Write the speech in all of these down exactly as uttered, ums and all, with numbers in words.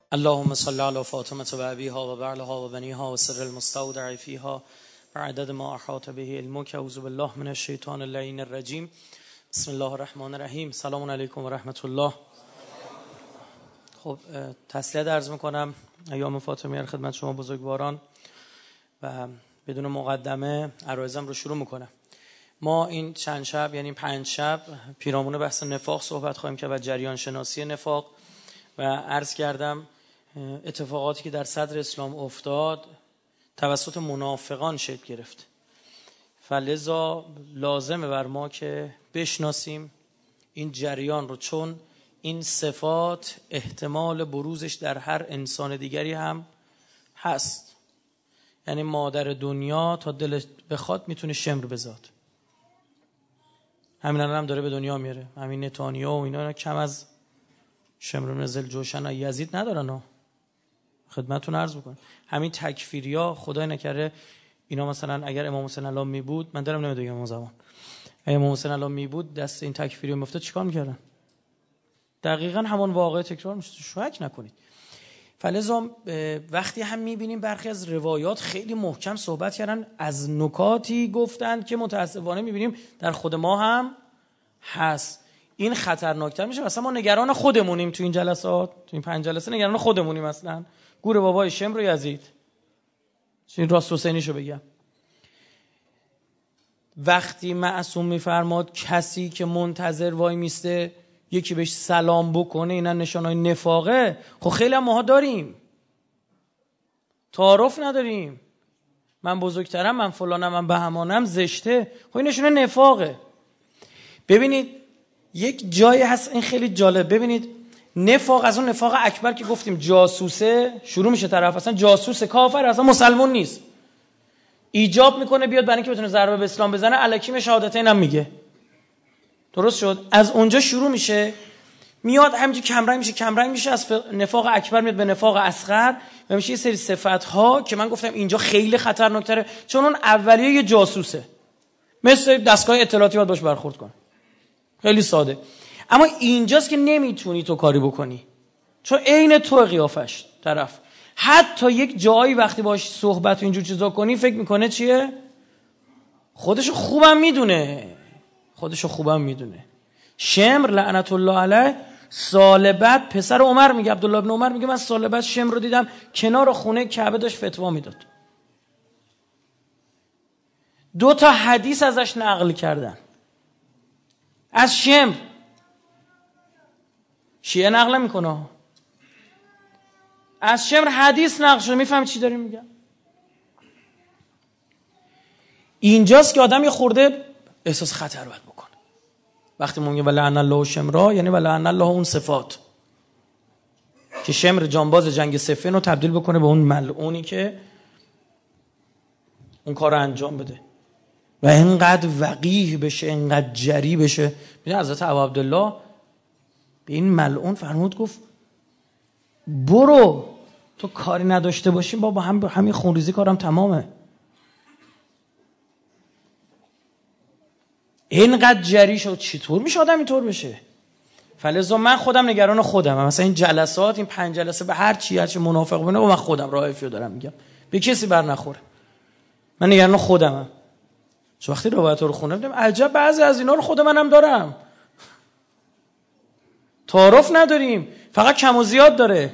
اللهم صل على فاطمة و ابیها و بعلها و بنیها و سر المستودع فیها و عدد ما احاط به علمک. اعوذ بالله من الشیطان اللعین الرجیم. بسم الله الرحمن الرحیم. سلام علیکم و رحمت الله. خب تسلیت عرض میکنم ایام فاطمیه رو خدمت شما بزرگواران و بدون مقدمه عرایضم رو شروع میکنم. ما این چند شب یعنی پنج شب پیرامون بحث نفاق صحبت خواهیم کرد و جریان شناسی نفاق و عرض کردم اتفاقاتی که در صدر اسلام افتاد توسط منافقان شکل گرفت. فلذا لازمه بر ما که بشناسیم این جریان رو، چون این صفات احتمال بروزش در هر انسان دیگری هم هست. یعنی مادر دنیا تا دل بخواد میتونه شمر بزاد. همین الان هم داره به دنیا میاره. همین نتانیاهو و اینا کم از شمر بن ذوالجوشن و یزید ندارن ها. خدمتتون عرض میکنم همین تکفیریا خدای نکره اینا مثلا اگر امام حسین علی می بود، من دارم نمیدونم امام زمان، اگه امام حسین علی می بود دست این تکفیریا میافتاد چیکار میکردن؟ دقیقاً همون واقعه تکرار میشه. شک نکنید. فلذا وقتی هم میبینیم برخی از روایات خیلی محکم صحبت کردن، از نکاتی گفتند که متاسفانه میبینیم در خود ما هم هست. این خطرناکتر میشه. مثلا ما نگران خودمونیم تو این جلسات، تو این پنج جلسه نگران خودمونیم. مثلا گور بابای شمر و یزید، این راست حسینیشو بگم، وقتی معصوم میفرماد کسی که منتظر وای میسته یکی بهش سلام بکنه اینا نشانهای نفاقه. خب خیلی هم ماها داریم، تعارف نداریم، من بزرگترم، من فلانم، من بهمانم، زشته. خب این نشانه نفاقه. ببینید یک جایی هست این خیلی جالب. ببینید نفاق از اون نفاق اکبر که گفتیم جاسوسه شروع میشه. طرف اصلا جاسوس کافر اصلا مسلمان نیست، ایجاب میکنه بیاد برای اینکه بتونه ضربه به اسلام بزنه، الکیم شهادتین هم میگه. درست شد؟ از اونجا شروع میشه، میاد همینجوری کمرنگ میشه کمرنگ میشه از نفاق اکبر میاد به نفاق اصغر و میشه یه سری صفات‌ها که من گفتم اینجا خیلی خطرناکتره، چون اون اولیه یه جاسوسه، مثل دستگاه اطلاعاتی باید باش برخورد کنه. خیلی ساده. اما اینجاست که نمیتونی تو کاری بکنی، چون عین تو قیافش طرف. حتی یک جایی وقتی باش صحبت و اینجور چیزا کنی فکر میکنه چیه؟ خودشو خوبم میدونه، خودشو خوبم میدونه. شمر لعنت الله علیه سال بعد پسر عمر میگه، عبدالله ابن عمر میگه من سال بعد شمر رو دیدم کنار خونه کعبه داشت فتوا میداد. دو تا حدیث ازش نقل کردن از شمر. شیعه نقل میکنه، از شمر حدیث نقل شده. میفهمی چی داریم میگم؟ اینجاست که آدم یه خورده احساس خطر باید بکنه. وقتی ما میگیم ولعن الله شمرا، یعنی ولعن الله اون صفات که شمر جانباز جنگ صفین رو تبدیل بکنه به اون ملعونی که اون کار رو انجام بده و اینقدر وقیح بشه، اینقدر جری بشه. ببین حضرت ابو عبدالله به این ملعون فرمود، گفت برو تو کاری نداشته باشیم با هم همین خونریزی کارم تمامه. اینقدر جری شد. چطور میشه آدم اینطور بشه؟ فلذا من خودم نگران خودم. مثلا این جلسات، این پنج جلسه به هر چی هر چی منافق بونه و من خودم رایفیو دارم میگم، به کسی بر نخوره. من نگران خودمم. چون وقتی روایت رو خوندم دیدم عجب بعضی از اینا رو خود منم دارم. تعارف نداریم، فقط کم و زیاد داره.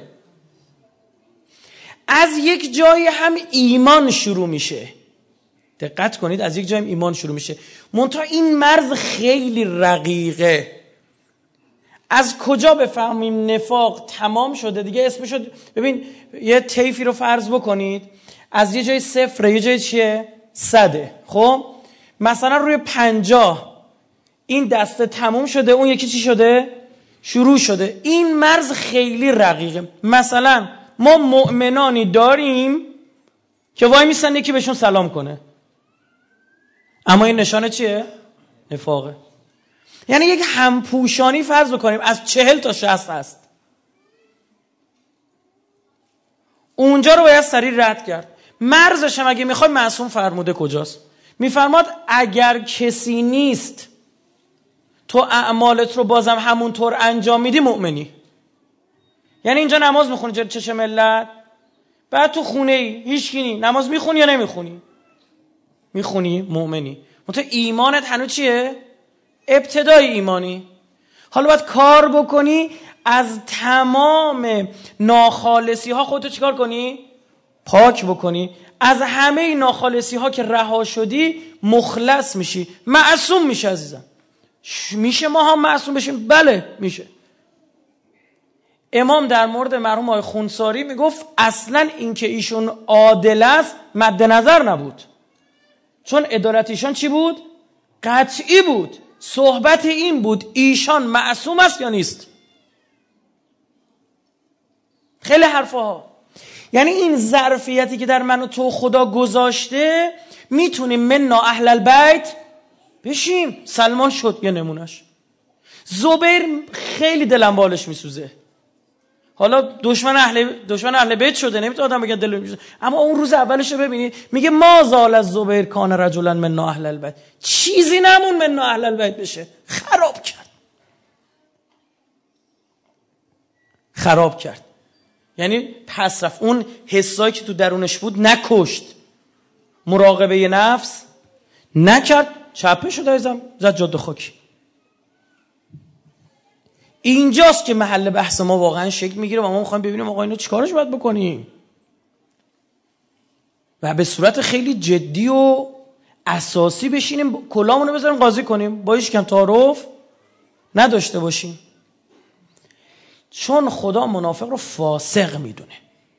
از یک جایی هم ایمان شروع میشه. دقت کنید، از یک جایی هم ایمان شروع میشه. منتها این مرز خیلی رقیقه. از کجا بفهمیم نفاق تمام شده دیگه؟ اسمشو ببین، یه طیفی رو فرض بکنید، از یه جای صفره یه جای چیه؟ صده. خب مثلا روی پنجاه این دسته تموم شده، اون یکی چی شده؟ شروع شده. این مرز خیلی رقیقه. مثلا ما مؤمنانی داریم که وای میسن یکی بهشون سلام کنه، اما این نشانه چیه؟ نفاقه. یعنی یک همپوشانی فرض بکنیم از چهل تا شصت هست، اونجا رو باید سریع رد کرد. مرزش هم اگه میخوای معصوم فرموده کجاست؟ میفرماد اگر کسی نیست تو اعمالت رو بازم همونطور انجام میدی مؤمنی. یعنی اینجا نماز میخونی چه ملت، بعد تو خونه ای هیچ کی نی، نماز میخونی یا نمیخونی؟ میخونی، مؤمنی. منتها ایمانت هنوز چیه؟ ابتدای ایمانی. حالا باید کار بکنی از تمام ناخالصی ها خودتو چیکار کنی؟ پاک بکنی. از همه ناخالصی ها که رها شدی مخلص میشی، معصوم میشه عزیزم. میشه ما هم معصوم بشیم؟ بله میشه. امام در مورد مرحوم آقای خونساری میگفت اصلا این که ایشون عادل است مد نظر نبود، چون عدالت ایشان چی بود؟ قطعی بود. صحبت این بود ایشان معصوم است یا نیست. خیلی حرفها. یعنی این ظرفیتی که در من و تو خدا گذاشته میتونیم منا اهل البیت بشیم. سلمان شد یه نمونش. زبیر خیلی دلم بالش میسوزه. حالا دشمن اهل دشمن اهل بیت شده، نمیتونه آدم بگه دلم میسوزه، اما اون روز اولش رو ببینید میگه ما زال از زبیر کان رجلا منا اهل البیت. چیزی نمون منا اهل البیت بشه. خراب کرد. خراب کرد. یعنی پس رفت. اون حسایی که تو درونش بود نکشت، مراقبه نفس نکرد، چپه شد عزیزم، زد جاده خاکی. اینجاست که محل بحث ما واقعا شکل میگیره و ما میخوایم ببینیم آقا اینو چیکارش باید بکنیم و به صورت خیلی جدی و اساسی بشینیم کلامونو بذاریم قاضی کنیم، با هیچ کم تعارف نداشته باشیم. چون خدا منافق رو فاسق میدونه.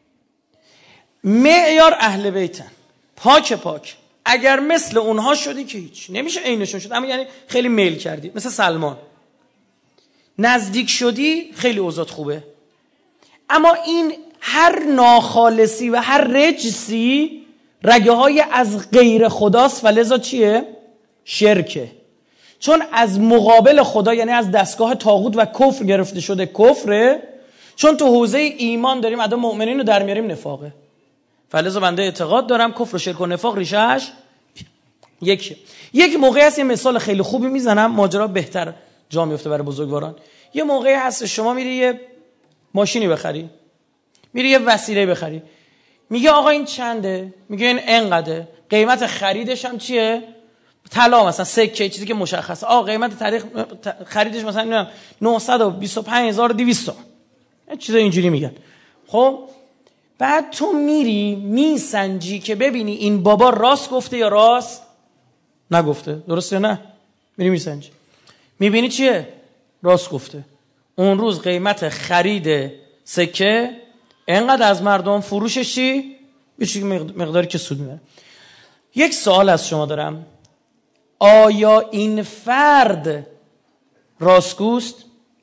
معیار اهل بیتن، پاک پاک. اگر مثل اونها شدی که هیچ نمیشه عینشون شد، اما یعنی خیلی میل کردی، مثل سلمان نزدیک شدی، خیلی اوضاعت خوبه. اما این هر ناخالصی و هر رجسی رگه های از غیر خداست و لذا چیه؟ شرکه. چون از مقابل خدا، یعنی از دستگاه طاغوت و کفر گرفته شده کفره. چون تو حوزه ایمان داریم عدم مؤمنین رو در میاریم نفاقه. فلذا بنده اعتقاد دارم کفر و شرک و نفاق ریشهش یکیه. یک موقعی هست یه مثال خیلی خوبی میزنم ماجرا بهتر جا میفته برای بزرگواران. یه موقعی هست شما میری یه ماشینی بخری، میری یه وسیله بخری، میگه آقا این چنده؟ میگه این انقدره. قیمت خریدش هم چیه؟ طلا مثلا سکه، چیزی که مشخصه. آقا قیمت تاریخ خریدش مثلا نهصد و بیست و پنج هزار و دویست تا، چیزا اینجوری میگن. خب بعد تو میری میسنجی که ببینی این بابا راست گفته یا راست نگفته، درسته نه؟ میری میسنجی، میبینی چیه؟ راست گفته. اون روز قیمت خرید سکه انقدر، از مردم فروشش چی؟ یه مقداری که سود میبره. یک سوال از شما دارم، آیا این فرد راستگوست؟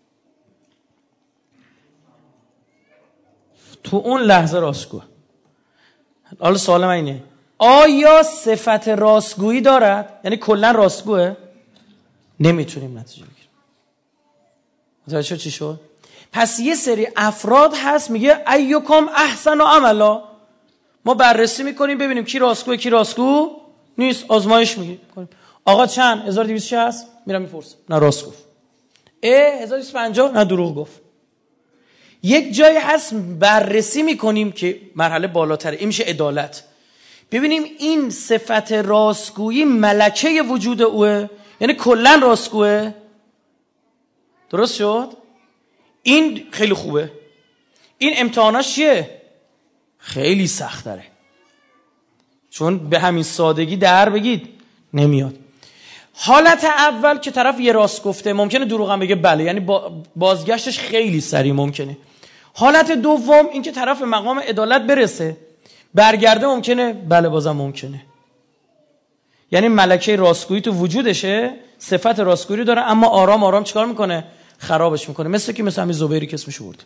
تو اون لحظه راستگوه. حالا سوال من اینه، آیا صفت راستگویی دارد؟ یعنی کلا راستگوه؟ نمیتونیم نتیجه بگیریم. متوجه چی شد؟ پس یه سری افراد هست میگه ایکم احسن و عملا، ما بررسی میکنیم ببینیم کی راستگوه کی راستگو نیست، آزمایش میگیم. آقا چند؟ هزار و دویست و شصت. میرم میپرسم، نه راست گفت. اه هزار و دویست و پنجاه، نه دروغ گفت. یک جایی هست بررسی میکنیم که مرحله بالاتره، این میشه عدالت. ببینیم این صفت راستگویی ملکه وجود اوه، یعنی کلا راستگوه. درست شد؟ این خیلی خوبه. این امتحاناش چیه؟ خیلی سخت داره، چون به همین سادگی در بگید نمیاد. حالت اول که طرف یه راست گفته، ممکنه دروغ هم بگه بله، یعنی بازگشتش خیلی سریع ممکنه. حالت دوم این که طرف مقام عدالت برسه برگرده، ممکنه بله بازم ممکنه. یعنی ملکه راستگویی تو وجودشه، صفت راستگویی داره، اما آرام آرام چیکار میکنه؟ خرابش میکنه. مثل که مثل همین زبیری که اسمش برد.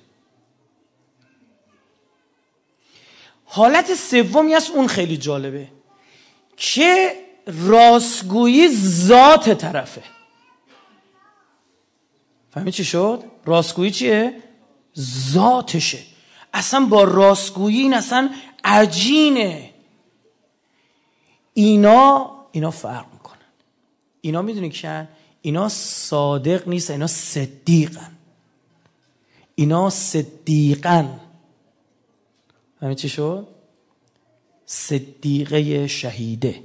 حالت سومی هست، اون خیلی جالبه، که راستگویی ذات طرفه. فهمی چی شد؟ راستگویی چیه؟ ذاتشه. اصلا با راستگویی این اصلا عجینه. اینا اینا فرق میکنن. اینا میدونی کن؟ اینا صادق نیست، اینا صدیقن. اینا صدیقن. همین چی شد؟ صدیقه شهیده.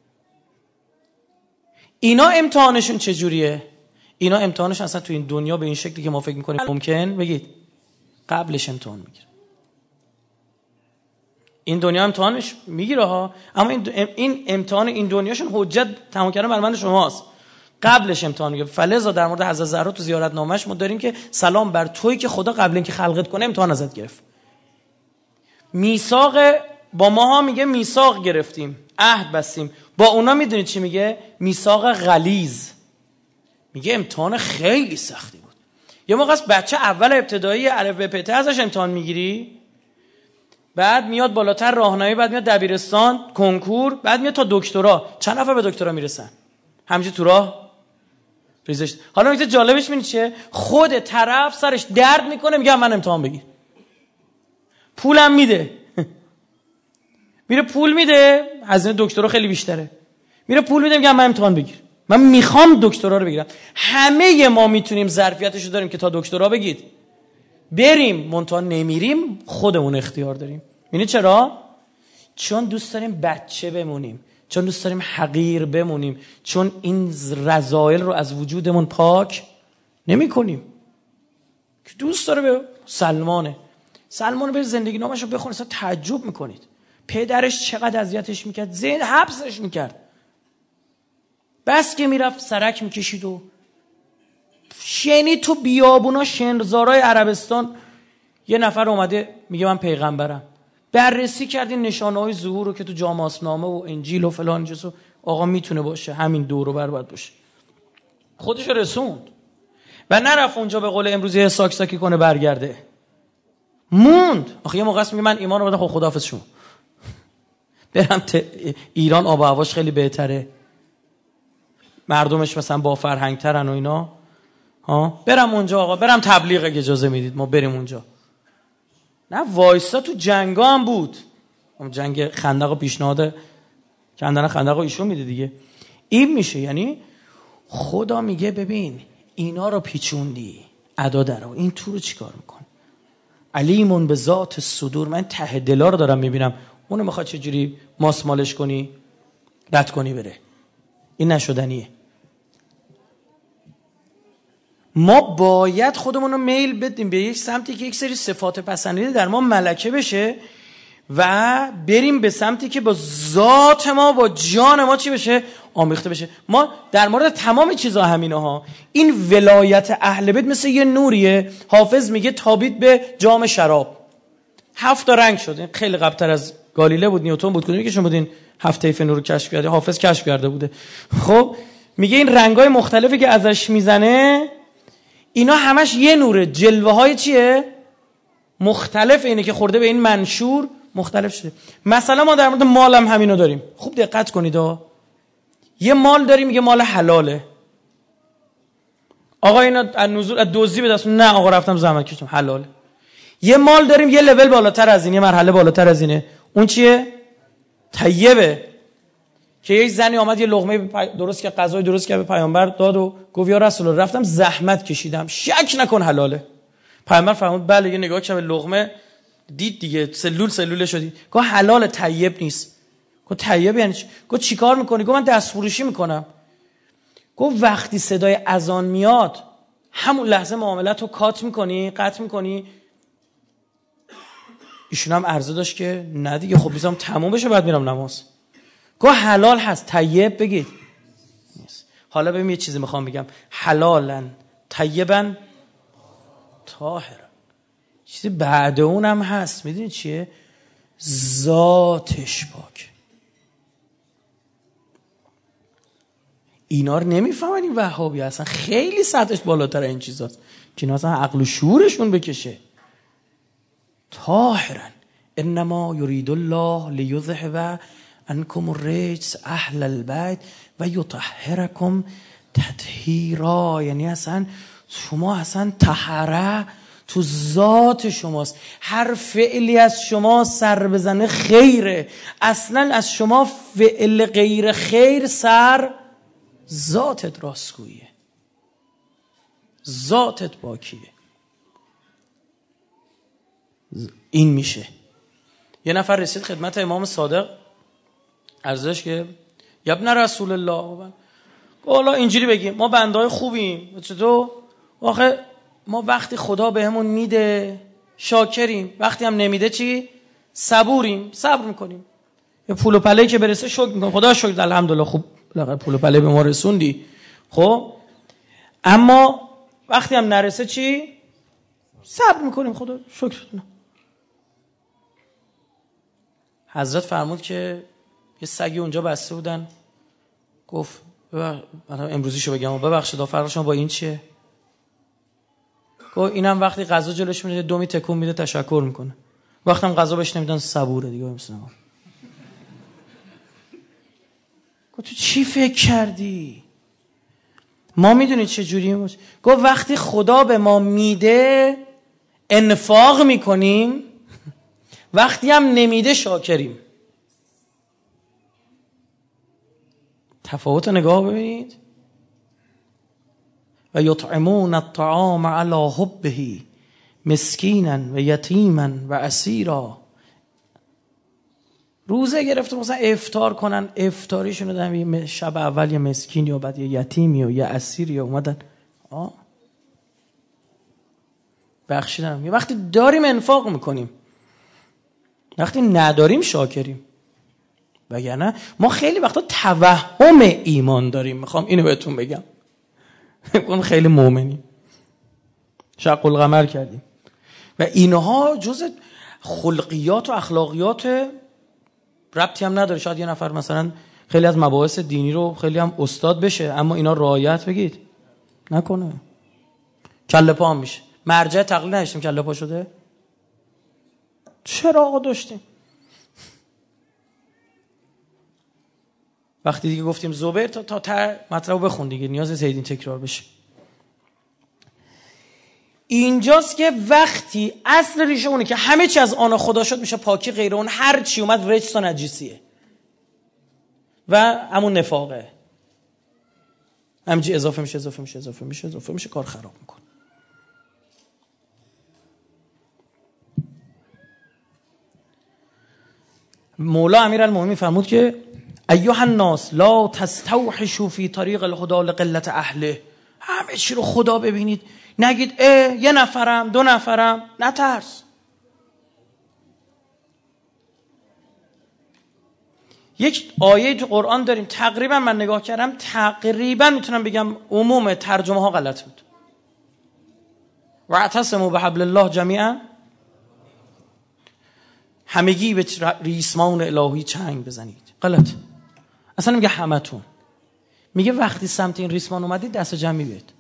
اینا امتحانشون چجوریه؟ اینا امتحانشون اصلا تو این دنیا به این شکلی که ما فکر میکنیم ممکن بگید قبلش امتحان میگیره. این دنیا امتحانش میگیره ها، اما این این امتحان این دنیاشون حجت تمام کردن بر من شماست. قبلش امتحان میگیره. فلذا در مورد حضرت زهرا تو زیارتنامه‌اش ما داریم که سلام بر تویی که خدا قبل اینکه خلقت کنه امتحان ازت گرفت. میثاق با ماها میگه میثاق گرفتیم، عهد بستیم. با اونا میدونید چی میگه؟ میثاق غلیظ. میگه امتحان خیلی سختی بود. یه موقع از بچه اول ابتدایی الف ب پ ت ازش امتحان میگیری، بعد میاد بالاتر راهنمایی، بعد میاد دبیرستان کنکور، بعد میاد تا دکترا. چند نفر به دکترا میرسن؟ همینجوری تو راه ریزش. حالا نکته جالبش می‌بینی چیه؟ خود طرف سرش درد میکنه میگه من امتحان بگیر، پولم میده میره پول میده، هزینه دکترا خیلی بیشتره، میره پول میده میگه من امتحان بگیر، من میخوام دکترا رو بگیرم. همه ما میتونیم ظرفیتشو داریم که تا دکترا بگید بریم، منتها نمیریم، خودمون اختیار داریم. یعنی چرا؟ چون دوست داریم بچه بمونیم، چون دوست داریم حقیر بمونیم، چون این رذایل رو از وجودمون پاک نمی کنیم. که دوست داره به سلمانه سلمان به زندگی نامش رو بخونید، اصلا تعجب میکنید پدرش چقدر اذیتش میکرد، زین حبسش میکرد، بس که میرفت سرک میکشید و شنی تو بیابونا شنرزارای عربستان یه نفر اومده میگه من پیغمبرم، بررسی کردین نشانه‌های ظهور رو که تو جامعه‌نامه و انجیل و فلان چیزو آقا میتونه باشه، همین دور و بر باید باشه. خودش رسوند و نرفت اونجا به قول امروزی ساک ساکی کنه برگرده، موند. آخه یه موقع است میگه من ایمان رو بدم، خب خداحافظ شما برم ت... ایران آب و هواش خیلی بهتره، مردمش مثلا با فرهنگ ترن و اینا، ها برم اونجا آقا، برم تبلیغ اگه اجازه میدید ما بریم اونجا. نه وایسا تو جنگا هم بود، اون جنگ خندق پیشنهاد کندن خندق ایشون میده دیگه. این میشه یعنی خدا میگه ببین اینا رو پیچوندی ادا درو، این تو رو چیکار میکن؟ علیمون به ذات صدور، من ته دلا رو دارم میبینم، اونو میخواد چجوری ماسمالش کنی رد کنی بره، این نشدنیه. ما باید خودمون رو میل بدیم به یک سمتی که یک سری صفات پسندیده در ما ملکه بشه و بریم به سمتی که با ذات ما با جان ما چی بشه؟ آمیخته بشه. ما در مورد تمام چیزا همینه ها. این ولایت اهل بیت مثل یه نوریه. حافظ میگه تابید به جام شراب، هفت تا رنگ شد. خیلی قبلتر از گالیله بود، نیوتن بود، کدومی که شما بودین هفت طیف نور رو کشف کرده؟ حافظ کشف کرده بوده. خب میگه این رنگای مختلفی که ازش میزنه اینا همش یه نوره، جلوه های چیه؟ مختلف، اینه که خورده به این منشور مختلف شده. مثلا ما در مورد مال هم همینو داریم. خوب دقت کنید ها. یه مال داریم میگه مال حلاله، آقا اینا از نزول از دزدی به دست، نه آقا رفتم زحمت کشیدم حلاله. یه مال داریم یه لول بالاتر از این، یه مرحله بالاتر از اینه، اون چیه؟ طیبه. که یک زنی آمد یه لقمه درست که غذای درست که به پیامبر داد و گفت یا رسول الله رفتم زحمت کشیدم، شک نکن حلاله. پیامبر فرمود بله. یه نگاه که به لقمه دید دیگه، سلول سلوله شدی. گفت حلال طیب نیست. گفت طیب یعنی چی؟ گفت چیکار میکنی؟ گفت من دست فروشی میکنم. گفت وقتی صدای اذان میاد همون لحظه معاملت رو کات میکنی، قطع میکنی؟ ایشون هم عرضه داشت که نه دیگه، خب میذارم تموم بشه بعد میرم نماز. گفت حلال هست، طیب بگید نیست. حالا ببین یه چیزی میخوام بگم، حلالن طیبن طاهرن. چیزی بعد اونم هست، میدونی چیه؟ ذاتش پاک. اینا رو نمیفهمن این وهابی اصلا، خیلی سطحش بالاتر این چیزاست که اینا اصلا عقل و شعورشون بکشه. طاهرن انما یرید الله لیذهب عنکم الرجس اهل البیت و یطهرکم تطهیرا. یعنی اصلا شما اصلا طهره تو ذات شماست. هر فعلی از شما سر بزنه خیره. اصلا از شما فعل غیر خیر سر، ذاتت راستگویه، ذاتت باکیه. این میشه. یه نفر رسید خدمت امام صادق، عرضش که ابن رسول الله، حالا اینجوری بگیم ما بندهای خوبیم، چطور؟ آخه ما وقتی خدا بهمون میده شاکریم، وقتی هم نمیده چی؟ صبوریم، صبر میکنیم. یه پول و پله که برسه شکر میکنیم، خدا شکر الحمدلله خوب پول و پله به ما رسوندی. خب اما وقتی هم نرسه چی؟ صبر میکنیم، خدا شکر. حضرت فرمود که یه سگی اونجا بسته بودن، گفت امروزیشو بگم ببخشید فرق شما با این چیه؟ گفت اینم وقتی غذا جلوش میده دومی تکون میده تشکر میکنه، وقتی هم غذا بهش نمیدن صبوره دیگه. مثلا گفت تو چی فکر کردی؟ ما میدونید چه جوری باشه؟ گفت وقتی خدا به ما میده انفاق میکنیم، وقتی هم نمیده شاکریم. تفاوت نگاه ببینید. و یطعمون الطعام علی حبه مسکینا و یتیما و اسیرا. روزه گرفته مثلا افطار کنن، افطاریشون رو دادن شب اول یه مسکین یا بعد یه یتیمی و یه اسیری اومدن آه بخشیدن. یه وقتی داریم انفاق میکنیم، وقتی نداریم شاکریم. وگرنه ما خیلی وقتا توهم ایمان داریم. میخوام اینو بهتون بگم، میگم خیلی مؤمنیم، شق القمر کردیم و اینها جز خلقیات و اخلاقیات ربطی هم نداره. شاید یه نفر مثلا خیلی از مباحث دینی رو خیلی هم استاد بشه اما اینا رعایت بگید نکنه، کله پا هم میشه. مرجع تقلید نداشتیم کله پا شده؟ چرا آقا داشتیم؟ وقتی دیگه گفتیم زبیر تا تا, تا مطلب بخون دیگه، نیاز زیدین تکرار بشه. اینجاست که وقتی اصل ریشه اونه که همه چی از آن خدا شد میشه پاکی، غیر اون هر چی اومد رجس و نجیسیه و همون نفاقه. همینجوری اضافه میشه اضافه میشه اضافه میشه اضافه میشه کار خراب میکنه. مولا امیرالمومنین فرمود که ایها الناس لا تستوحشوا فی طریق الهدى لقلة اهله. همه چی رو خدا ببینید، نگید اه یه نفرم دو نفرم، نترس. یک آیه تو قرآن داریم تقریبا من نگاه کردم تقریبا میتونم بگم عموم ترجمه ها غلط بود. واعتصموا بحبل الله جمیعا، همگی به ریسمان الهی چنگ بزنید. غلط. اصلا میگه همتون، میگه وقتی سمت این ریسمان اومدید دست جمعی بیاید.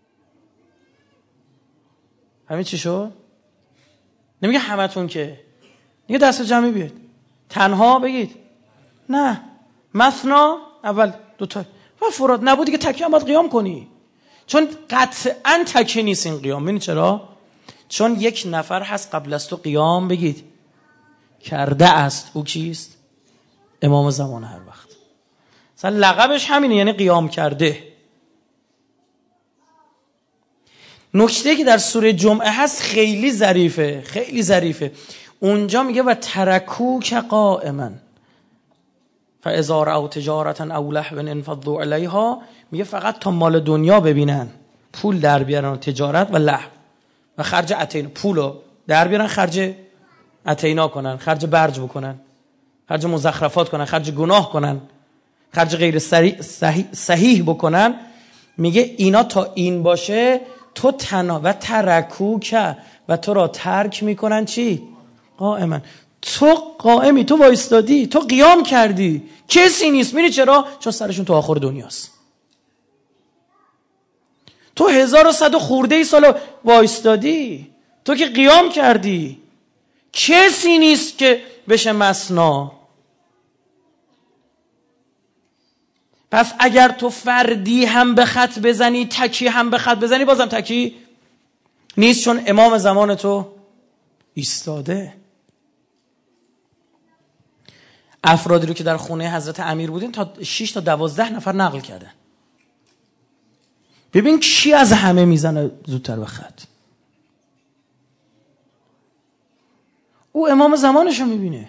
همین چی شد؟ نمیگه همتون که، میگه دست جمعی بیاید. تنها بگید نه، مثنا اول دوتا و فراد نبود دیگه تکیه هم باید قیام کنی، چون قطعا تکیه نیست این قیام. ببین چرا؟ چون یک نفر هست قبل از تو قیام بگید کرده است. او کیست؟ امام زمان هر وقت. مثلا لقبش همینه، یعنی قیام کرده. نکته که در سوره جمعه هست خیلی ظریفه، خیلی ظریفه. اونجا میگه و ترکوک قائما فاذا رأوا تجارة او لهوا انفضوا الیها. میگه فقط تا مال دنیا ببینن، پول در بیارن، تجارت و لهو و خرج اتینا، پولو در بیارن خرج اتینا کنن، خرج برج بکنن، خرج مزخرفات کنن، خرج گناه کنن، خرج غیر صحیح, صحیح بکنن. میگه اینا تا این باشه تو تنها و ترکوک و تو را ترک میکنن چی؟ قائما. تو قائمی، تو وایستادی، تو قیام کردی، کسی نیست. میری چرا؟ چون سرشون تو آخر دنیاست. تو هزار و صد و خورده ای سال وایستادی، تو که قیام کردی، کسی نیست که بشه مثنا. پس اگر تو فردی هم به خط بزنی، تکی هم به خط بزنی، بازم تکی نیست، چون امام زمان تو ایستاده. افرادی رو که در خونه حضرت امیر بودین تا شش تا دوازده نفر نقل کردن. ببین کی از همه میزنه زودتر به خط. او امام زمانشو میبینه.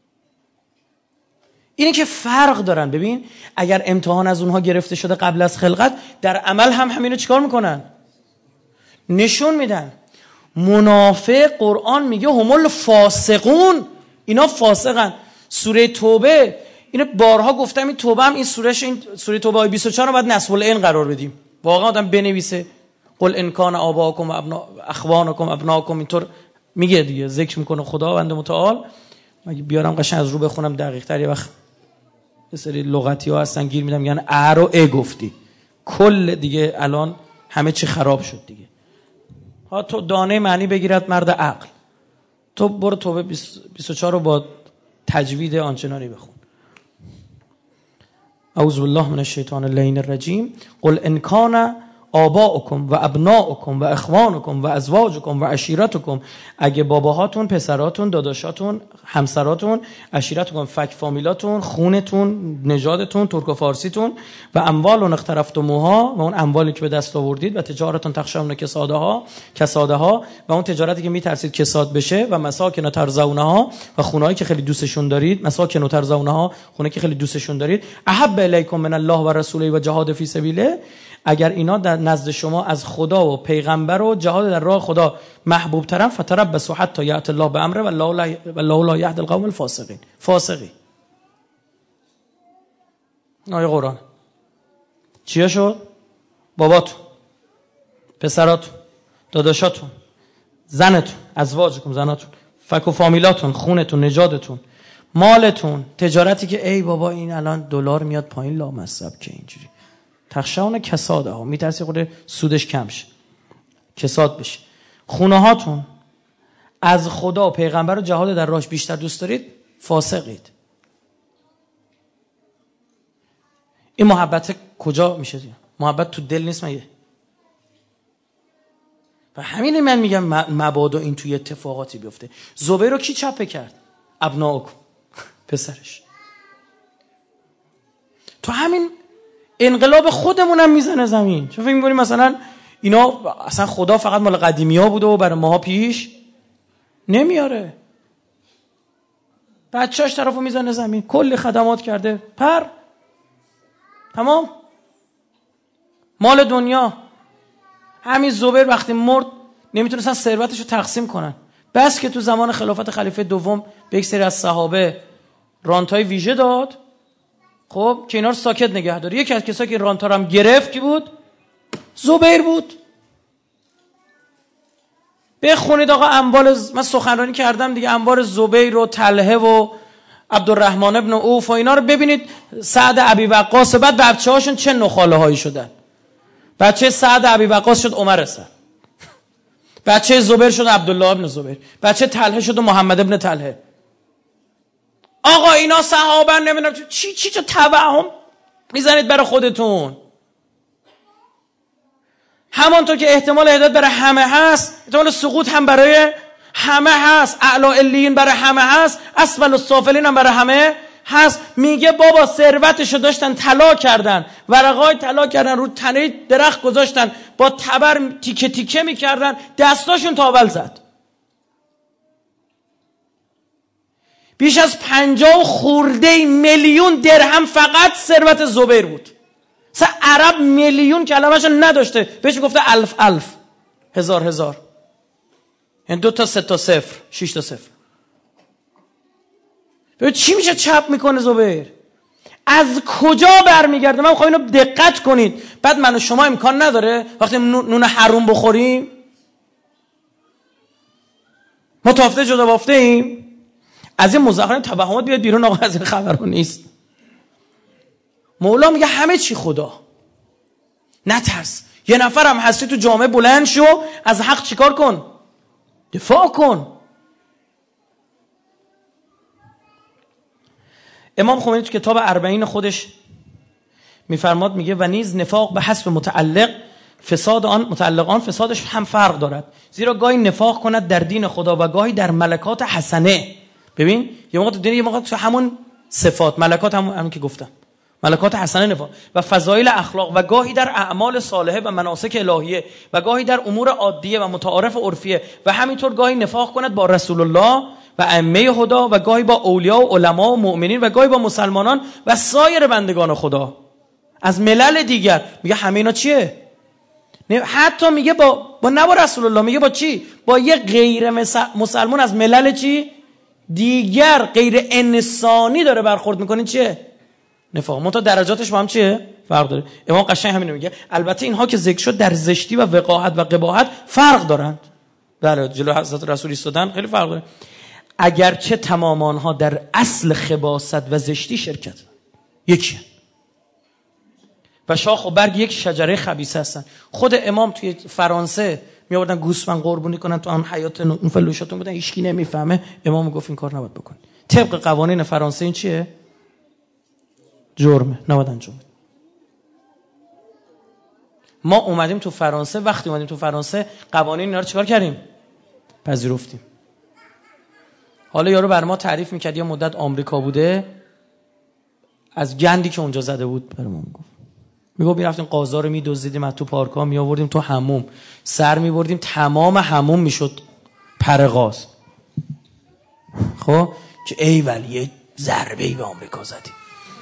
اینه که فرق دارن. ببین اگر امتحان از اونها گرفته شده قبل از خلقت، در عمل هم همینو چیکار میکنن؟ نشون میدن. منافق قرآن میگه همول فاسقون، اینا فاسقن. سوره توبه اینو بارها گفتم، این توبه هم این سورهش، این سوره توبه بیست و چهار رو باید نصب العین قرار بدیم. واقعا آدم بنویسه قل ان کان آباؤکم و ابنا اخوانکم و ابناءکم، اینطور میگه دیگه، ذکر میکنه خداوند متعال. مگه بیارم قشنگ از رو بخونم دقیق تر، یه وقت یه سری لغتی ها هستن گیر میدم یعنی ا رو ا گفتی، کل دیگه الان همه چی خراب شد دیگه. ها تو دانه معنی بگیرد مرد عقل، تو برو توبه بیست و چهار رو با تجوید آنچنانی بخون. اعوذ بالله من الشیطان اللعین الرجیم. قل ان کان آباؤکم و ابناؤکم و اخوانکم و ازواجکم و عشیرتکم، اگه باباهاتون، پسراتون، داداشاتون، همسراتون، عشیرتکم، فک فامیلاتون، خونتون، نژادتون، ترک و فارسیتون، و اموال اقترفتموها، و اون اموالی که به دست آوردید، و تجارتون تخشون کسادها کسادها و اون تجارتی که میترسید کساد بشه، و مساکن ترضونها، و خونهایی که خیلی دوستشون دارید، مساکن ترضونها، خونه که خیلی دوستشون دارید، احب الیکم من الله و رسوله و جهاد فی سبیله، اگر اینا در نزد شما از خدا و پیغمبر و جهاد در راه خدا محبوب ترن، فتربصوا حتی یأتی الله بامره والله لا یهدی القوم الفاسقین. فاسقی آیه قرآن. چیا شد؟ باباتون، پسراتون، داداشاتون، زنتون، ازواجکم، زناتون، فک و فامیلاتون، خونتون، نژادتون، مالتون، تجارتی که ای بابا این الان دلار میاد پایین لامصب که اینجوری تخشون کساده ها، میترسی خود سودش کم شه، کساد بشه. خونه هاتون، از خدا و پیغمبر و جهاد در راهش بیشتر دوست دارید، فاسقید. این محبت کجا میشه؟ محبت تو دل نیست مگه؟ و همین من میگم مبادا این توی اتفاقاتی بیفته. زبیر رو کی چپه کرد؟ ابناؤکم، پسرش. تو همین انقلاب خودمونم میزنه زمین. چون فکر می‌کنیم مثلا اینا اصلا خدا فقط مال قدیمی‌ها بوده و برای ماها پیش نمیاره. بچه‌اش طرفو میزنه زمین، کلی خدمات کرده، پر تمام مال دنیا. همین زبیر وقتی مرد نمیتونستن ثروتشو تقسیم کنن، بس که تو زمان خلافت خلیفه دوم به یک سری از صحابه رانتای ویژه داد، خب که اینا رو ساکت نگه داره. یکی از کسایی که رانتا رو هم گرفت کی بود؟ زبیر بود. بخونید آقا اموال ز... من سخنرانی کردم دیگه، اموال زبیر و طلحه و عبدالرحمن ابن عوف و اینا رو ببینید. سعد ابی وقاص، بعد بچه‌هاشون چه نخاله هایی شدن. بچه سعد ابی وقاص شد عمر سعد، بچه زبیر شد عبدالله ابن زبیر، بچه طلحه شد محمد ابن طلحه. آقا اینا صحابه نمیدونم چی چی چه توهم میزنید برای خودتون. همانطور که احتمال هدایت برای همه هست، احتمال سقوط هم برای همه هست. اعلی علیین برای همه هست، اسفل السافلین هم برای همه هست. میگه بابا ثروتشو داشتن طلا کردن، ورقای طلا کردن، رو تنه درخت گذاشتن، با تبر تیکه تیکه میکردن، دستاشون تاول زد. بیش از پنجاه خورده میلیون درهم فقط ثروت زبیر بود. مثلا عرب میلیون کلمه‌شو نداشته، بهش گفته الف الف، هزار هزار، یعنی دو تا سه تا صفر، شش تا صفر. ببین چی میشه چپ میکنه زبیر، از کجا برمیگرده. من میخوام اینو دقت کنید. بعد من و شما امکان نداره وقتی نون حروم بخوریم ما تافته جدا بافته ایم. از این مزخرف توهمات بیاد بیرون. آقا از این خبرها نیست. مولا میگه همه چی خدا، نترس. یه نفرم هستی تو جامعه بلند شو، از حق چیکار کن؟ دفاع کن. امام خمینی تو کتاب اربعین خودش میفرماد، میگه و نیز نفاق به حسب متعلق فساد آن متعلق آن فسادش هم فرق دارد، زیرا گاهی نفاق کند در دین خدا و گاهی در ملکات حسنه. ببین یه موقع تو دین، یه موقع تو همون صفات ملکات، همون, همون که گفتم ملکات حسنه نفاق و فضایل اخلاق، و گاهی در اعمال صالحه و مناسک الهیه، و گاهی در امور عادیه و متعارف عرفیه، و همینطور گاهی نفاق کند با رسول الله و ائمه هدا و گاهی با اولیا و علما و مؤمنین و گاهی با مسلمانان و سایر بندگان خدا از ملل دیگر. میگه همه اینا چیه؟ حتی میگه با با نه با رسول الله، میگه با چی؟ با یه غیر مسلمان از ملل چی دیگر غیر انسانی داره برخورد میکنه. چیه؟ نفاق. منتها درجاتش با هم چیه؟ فرق داره. امام قشنگ همین میگه. البته اینها که ذکر شد در زشتی و وقاحت و قباحت فرق دارند. بله جلو حضرت رسول ایستادن خیلی فرق داره. اگرچه تمام آنها در اصل خباثت و زشتی شرکت یکیه و شاخ و برگ یک شجره خبیثه هستن. خود امام توی فرانسه می آوردن گوسفند قربونی کنن تو آن حیات نوفلوشاتون بودن، هیچ کی نمیفهمه. امام گفت این کار نباید بکن. طبق قوانین فرانسه این چیه؟ جرمه، نباید انجام بده. ما اومدیم تو فرانسه، وقتی اومدیم تو فرانسه قوانین اینا رو چیکار کردیم؟ پذیرفتیم. حالا یارو بر ما تعریف میکرد یه مدت آمریکا بوده، از گندی که اونجا زده بود برامون میگفت. میگفت میرفتیم قازا رو میدزدیدیم از تو پارکا می آوردیم تو حموم، سر میبردیم تمام حموم میشد پرغاز. خب که ای ولی یه ضربه‌ای به آمریکا زدیم.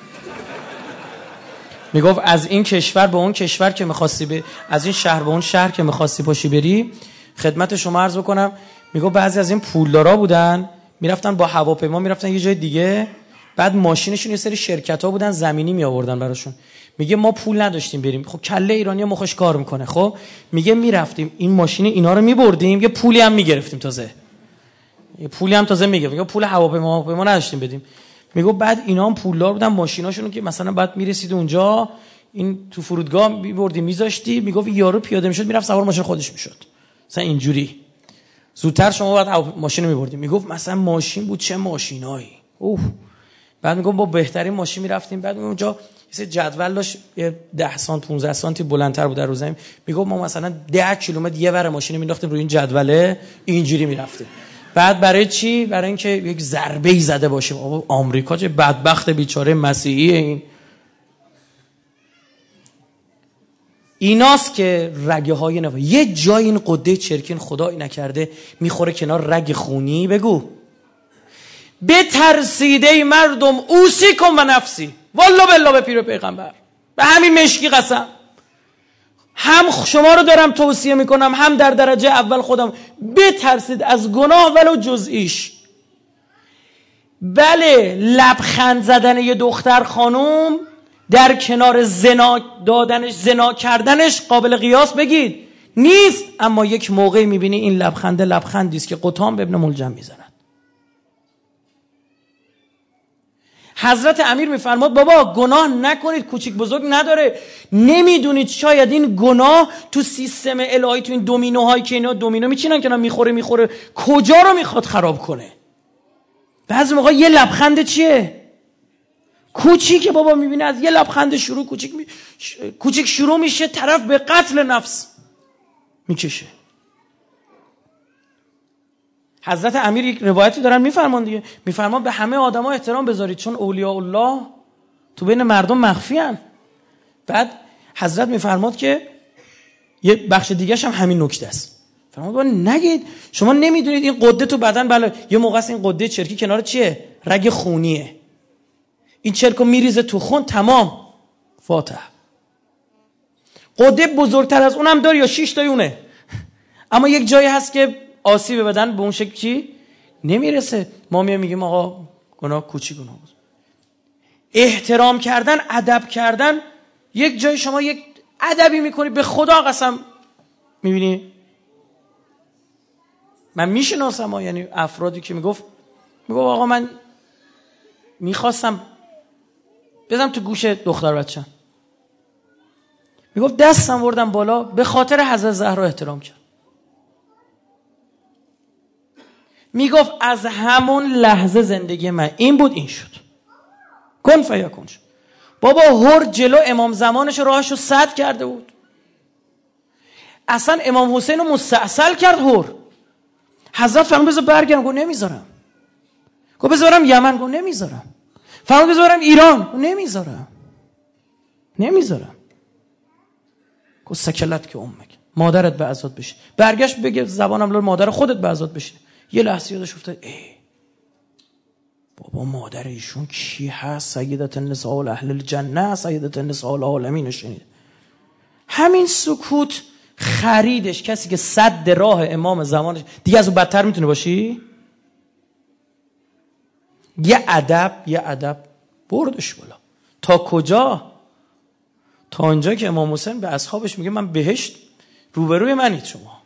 میگفت از این کشور به اون کشور که می‌خواستی ب... از این شهر به اون شهر که می‌خواستی پاشی بری، خدمت شما عرض بکنم، میگفت بعضی از این پولدارا بودن میرفتن با هواپیما میرفتن یه جای دیگه، بعد ماشینشون یه سری شرکت‌ها بودن زمینی می آوردن براشون. میگه ما پول نداشتیم بریم. خب کله ایرانی مخش کار میکنه. خب میگه میرفتیم این ماشین اینا رو میبردیم، یه پولی هم میگرفتیم تازه. یه پولی هم تازه میگه. میگه پول هواپیما هواپیما نداشتیم بدیم. میگه بعد اینا هم پولدار بودن، ماشیناشونو که مثلا بعد میرسید اونجا این تو فرودگاه میبردی میذاشتی، میگفت یارو پیاده میشد میرفت سوار ماشین خودش میشد. مثلا اینجوری. زودتر شما بعد ماشین رو میبردیم. میگفت مثلا ماشین بود چه ماشینایی. اوه. بعد میگم با بهترین ماشین میرفتیم. بعد میگم اونجا یه جدول داشت یه ده سانت پانزده سانتی بلندتر بود در روز زمین. میگم ما مثلا ده کیلومتر یه ور ماشین مینداختیم روی این جدوله اینجوری میرفتیم. بعد برای چی؟ برای اینکه یک ضربه‌ای زده باشیم. آقا آمریکا چه بدبخت بیچاره مسیحی این. ایناست که رگه های نفا یه جای این قده چرکین خدایی نکرده میخوره کنار رگ خونی. بگو بترسیده مردم اوسی کن و نفسی والله بالله به پیر و پیغمبر، به همین مشکی قسم، هم شما رو دارم توصیه میکنم هم در درجه اول خودم، بترسید از گناه ولو جزئیش. بله لبخند زدن یه دختر خانوم در کنار زنا دادنش زنا کردنش قابل قیاس بگید نیست، اما یک موقعی میبینی این لبخنده لبخندی است که قطام به ابن ملجم میزند. حضرت امیر میفرماد بابا گناه نکنید، کوچیک بزرگ نداره، نمیدونید شاید این گناه تو سیستم الهی تو این دومینوهایی که اینا دومینو میچینن که میخوره میخوره کجا رو میخواد خراب کنه. بعضی موقع یه لبخند چیه کوچیکه بابا، میبینه از یه لبخند شروع کوچیک می... ش... کوچیک شروع میشه طرف به قتل نفس میکشه. حضرت امیر یک روایتی دارن میفرمان دیگه، میفرمان به همه آدما احترام بذارید چون اولیاء الله تو بین مردم مخفی ان. بعد حضرت میفرماد که یه بخش دیگه‌ش هم همین نکته است. فرمود نگید شما نمیدونید این قده تو بدن، بله یه موقع است این قده چرکی کنار چیه؟ رگ خونیه. این چرکو میریزه تو خون تمام فاتح. قده بزرگتر از اونم داره یا شش تای اونه، اما یک جایی هست که آسیب بدن به اون شکل چی نمیرسه. ما میگیم آقا گناه کوچیک گناه بود. احترام کردن ادب کردن، یک جایی شما یک ادبی میکنی به خدا قسم میبینی. من میشناسم یعنی افرادی که میگفت میگفت آقا من میخواستم بزنم تو گوش دختر بچه‌م، میگفت دستم بردم بالا به خاطر حضرت زهرا احترام کرد. میگفت از همون لحظه زندگی من این بود این شد، کن فیکون شد. بابا هر جلو امام زمانش راهشو سد کرده بود، اصلا امام حسین رو مستعسل کرد. هر حضرت فرمود بذار برگردم، گفت نمیذارم. گفت بذارم یمن، گفت نمیذارم. فرمود بذارم ایران، گفت نمیذارم نمیذارم. گفت سکلت که امک، مادرت به عزاد بشه. برگشت بگه زبانم لور مادر خودت به عزاد بشه. یه لحظه یادش افتاد ای بابا مادر ایشون کی هست؟ سیدت النساء اهل الجنه، سیدت النساء العالمین. شنید همین سکوت خریدش کسی که صد راه امام زمانش، دیگه از اون بدتر میتونه باشی؟ یه ادب یه ادب بردش بالا. تا کجا؟ تا اونجا که امام حسین به اصحابش میگه من بهشت روبروی منید شما،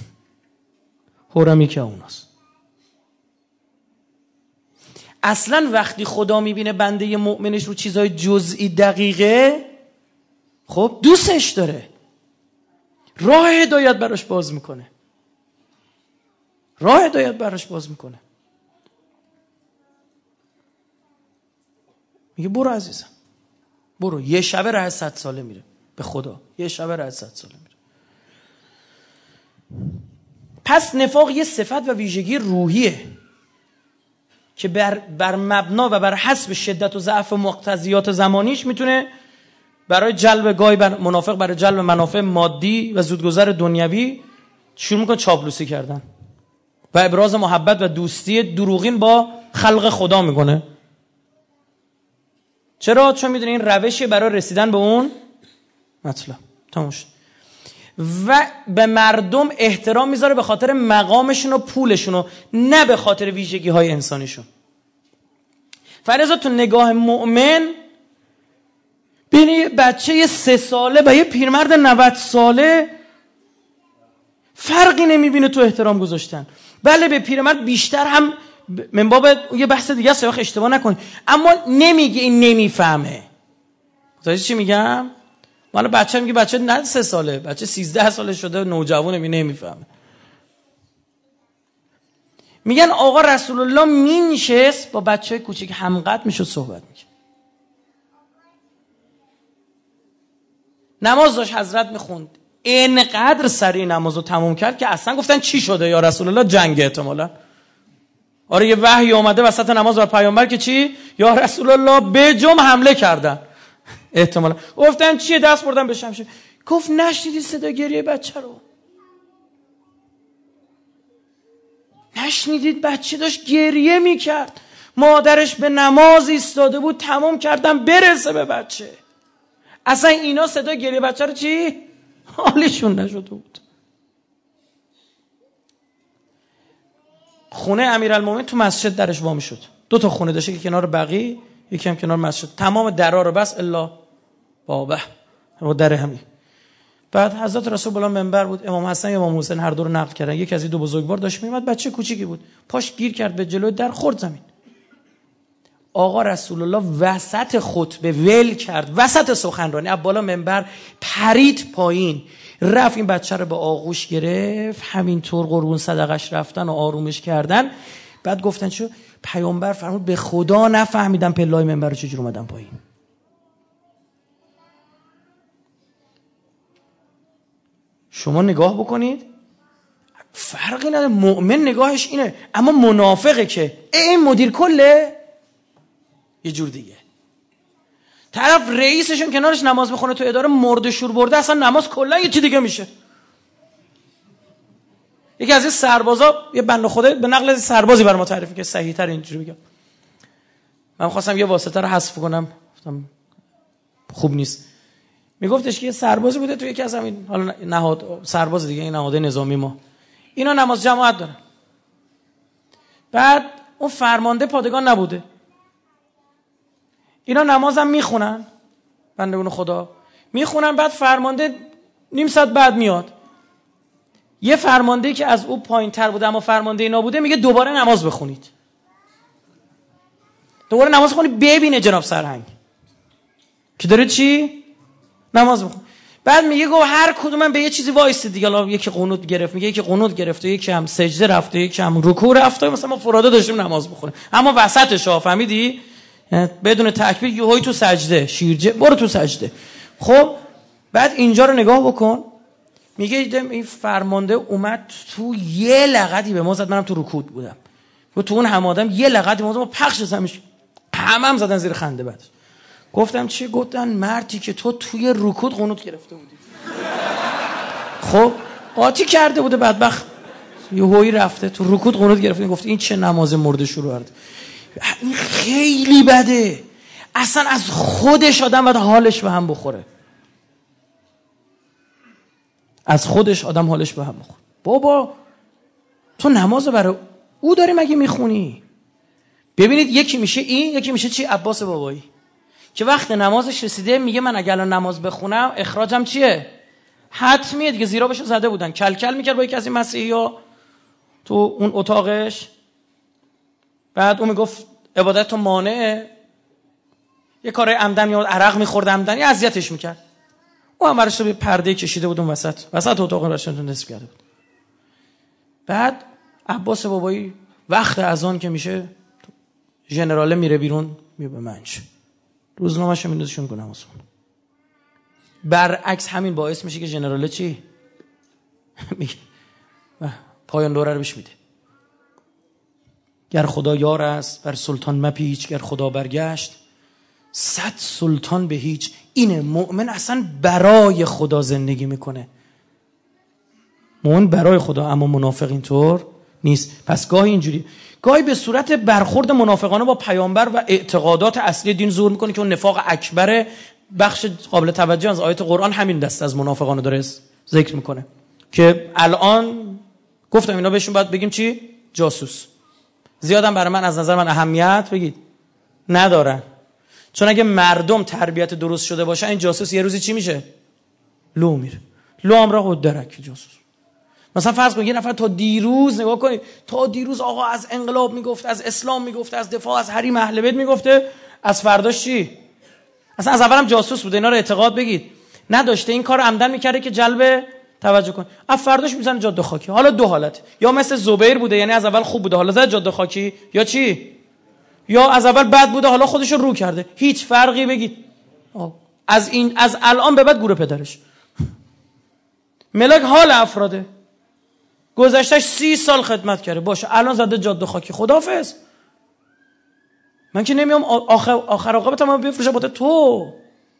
حرمی که اوناست. اصلا وقتی خدا میبینه بنده مؤمنش رو چیزای جزئی دقیقه، خب دوستش داره، راه هدایت براش باز میکنه، راه هدایت براش باز میکنه. میگه برو عزیزم برو، یه شبه راه صد ساله میره. به خدا یه شبه راه صد ساله میره. پس نفاق یه صفت و ویژگی روحیه که بر, بر مبنا و بر حسب شدت و ضعف و مقتضیات زمانیش میتونه برای جلب گاهی بر منافق برای جلب منافع مادی و زودگذر دنیوی شروع میکنه چاپلوسی کردن و ابراز محبت و دوستی دروغین با خلق خدا میکنه. چرا؟ چون میدونه این روشی برای رسیدن به اون مطلب. تمام شد. و به مردم احترام میذاره به خاطر مقامشون و پولشون، نه به خاطر ویژگی های انسانیشون. فرضا تو نگاه مؤمن بین یه بچه سه ساله و یه پیرمرد نود ساله فرقی نمیبینه تو احترام گذاشتن. بله به پیرمرد بیشتر هم من باب یه بحث دیگه است، وقت اشتباه نکنی، اما نمیگه این نمیفهمه. متوجه چی میگم؟ مالا بچه میگه بچه نه سه ساله، بچه سیزده ساله شده، نوجوانه، می نمیفهمه. میگن آقا رسول الله مینشست با بچه کوچیک همقدر میشد صحبت میکرد. نماز داشت حضرت میخوند، اینقدر سریع نمازو تموم کرد که اصلا گفتن چی شده یا رسول الله؟ جنگ احتمالا. آره یه وحی اومده وسط نماز بر پیامبر که چی؟ یا رسول الله به جم حمله کردن. احتمالا گفتن چیه؟ دست بردن به شمشیر. گفت نشنیدی صدا گریه بچه رو؟ نشنیدید بچه داشت گریه میکرد، مادرش به نماز ایستاده بود تمام کردن برسه به بچه. اصلا اینا صدا گریه بچه رو چی؟ حالشون نشده بود. خونه امیرالمومنین تو مسجد درش وامی شد. دو تا خونه داشت، یکی کنار بقی یکی هم کنار مسجد. تمام درا رو بس الا بابه و در همین. بعد حضرت رسول الله منبر بود، امام حسن و امام حسین هر دو رو نقل کردن. یکی از این دو بزرگوار داشت میومد، بچه کوچیکی بود، پاش گیر کرد به جلوی در، خورد زمین. آقا رسول الله وسط خطبه ول کرد، وسط سخنرانی از بالا منبر پرید پایین، رفت این بچه رو به آغوش گرفت، همینطور قربون صدقش رفتن و آرومش کردن. بعد گفتن چه؟ پیامبر فرمود به خدا نفهمیدم پله‌های منبر رو چجوری اومدن پایین. شما نگاه بکنید فرقی نداره، مؤمن نگاهش اینه، اما منافقه که این مدیر کله یه جور دیگه. طرف رئیسشون کنارش نماز میخونه تو اداره مرد شور برده، اصلا نماز کلا یه چی دیگه میشه. یکی از این سربازا یه بنده خدا به نقل از سربازی برام تعریف که صحیح تر اینجوری بگم، من خواستم یه واسطه رو حذف کنم، گفتم خوب نیست. میگفتش که یه سربازی بوده تو یکی از همین حالا نهاد سرباز دیگه، این نهاد نظامی ما، اینا نماز جماعت دارن. بعد اون فرمانده پادگان نبوده، اینا نمازم میخونن، بندگان خدا میخونن، بعد فرمانده نیم ساعت بعد میاد. یه فرمانده که از او پایین تر بوده اما فرمانده اینا بوده میگه دوباره نماز بخونید، دوباره نماز بخونید ببینه جناب سرهنگ که داره چی؟ نماز بخون. بعد میگه گفت هر کدومم به یه چیزی وایسید دیگه، الان یکی قنوت گرفت، میگه یکی قنوت گرفته، یکی هم سجده رفته، یکی هم رکوع رفته، مثلا ما فرادا داشتیم نماز بخونیم اما وسطش ها فهمیدی بدون تکبیر یهویی تو سجده، شیرجه برو تو سجده. خب بعد اینجا رو نگاه بکن، میگه این فرمانده اومد تو یه لغتی به ما زد، منم تو رکوع بودم، و تو اون هم آدم یه لغتی ما پخش زمش، همه هم زدن زیر خنده. بعد گفتم چی؟ گفتن مردی که تو توی رکوع قنوت گرفته بودی. خب قاطی کرده بوده بدبخت، یهویی رفته تو رکوع قنوت گرفته. گفت این چه نماز مرده شروع کرد. این خیلی بده. اصلا از خودش آدم باید حالش به هم بخوره. از خودش آدم حالش به هم بخوره. بابا تو نماز برای او داری مگه میخونی؟ ببینید یکی میشه این، یکی میشه چی؟ عباس بابایی که وقت نمازش رسیده میگه من اگر الان نماز بخونم اخراجم چیه؟ حتمیه دیگه. زیرا بهش زده بودن، کل کل میکرد با یکی از این مسیحی‌ها تو اون اتاقش. بعد اون میگفت عبادت تو مانعه، یه کار عمدن میاد عرق میخورد عمدن، یه اذیتش میکرد. اون هم برش رو به پرده کشیده بود اون وسط وسط اتاق برش رو نصب کرده بود. بعد عباس بابایی وقت اذان که میشه ژنراله میره بیرون، میگه به من چه؟ روزنامه‌ش رو میندازه شون نماز خونه. برعکس همین باعث میشه که ژنراله چی؟ میگه پایان دوره رو بهش میده. گر خدا یار است بر سلطان مپیچ، گر خدا برگشت صد سلطان به هیچ. اینه مؤمن اصلا برای خدا زندگی میکنه، مؤمن برای خدا. اما منافق اینطور نیست. پس گاهی اینجوری، گاهی به صورت برخورد منافقانه با پیامبر و اعتقادات اصلی دین ظهور میکنه که اون نفاق اکبره. بخش قابل توجه از آیات قرآن همین دسته از منافقانه داره ذکر میکنه که الان گفتم اینا بهشون باید بگیم چی؟ جاسوس. زیادم برای من از نظر من اهمیت بگید ندارن، چون اگه مردم تربیت درست شده باشه این جاسوس یه روزی چی میشه؟ لو میره. لو هم را خود درک جاسوس. مثلا فرض کن یه نفر تا دیروز نگاه کنید، تا دیروز آقا از انقلاب میگفت، از اسلام میگفت، از دفاع از حریم اهل بیت میگفته، از فرداش چی؟ اصلا از اولم جاسوس بوده. اینا رو اعتقاد بگید نداشته، این کار عمدن میکرده که جلب توجه کن. از فرداش میزنه جاده خاکی. حالا دو حالت، یا مثل زبیر بوده یعنی از اول خوب بوده حالا زد جاده خاکی، یا چی؟ یا از اول بد بوده حالا خودش رو رو کرده. هیچ فرقی بگید از این از الان به بعد گوره پدرش. ملک حال افراده، گذشتهش سی سال خدمت کرده باشه، الان زده جاده خاکی، خداحافظ. من که نمیام آخر آخر عاقبت ما بفروشه با تو.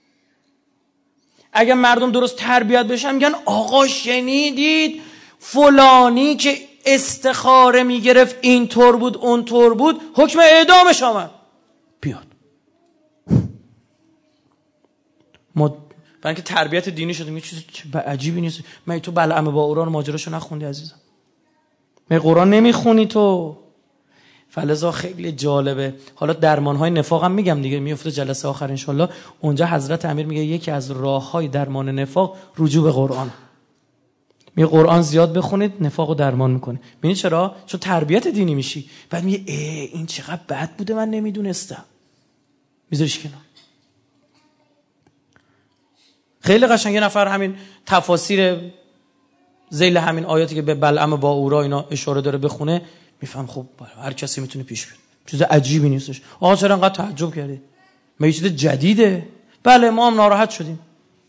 اگر مردم درست تربیت بشن میگن آقا شنیدید فلانی که استخاره میگرفت اینطور بود اونطور بود حکم اعدامش آمد، بیاد. ما برای اینکه تربیت دینی شده میگه چیز عجیبی نیست. من تو بلعم با اوران ماجراشو نخوندی عزیزم؟ من قرآن نمیخونی تو؟ فلذا خیلی جالبه. حالا درمانهای نفاق هم میگم دیگه، میفته جلسه آخر انشالله. اونجا حضرت امیر میگه یکی از راههای درمان نفاق رجوع به قرآن. میگه قرآن زیاد بخونید نفاقو درمان میکنه. ببینید چرا؟ چون تربیت دینی میشی. بعد میگه ای این چقدر بد بوده من نمیدونستم، میذاریش کنار. خیلی قشنگ یه نفر همین تفاسیر ذیل همین آیاتی که به بلعم با اورا اینا اشاره داره بخونه، میفهم خب هر کسی میتونه پیش بیاد، چیز عجیبی نیستش. آقا چرا انقدر تعجب کردی؟ مگه چیز جدیده؟ بله ما هم ناراحت شدیم.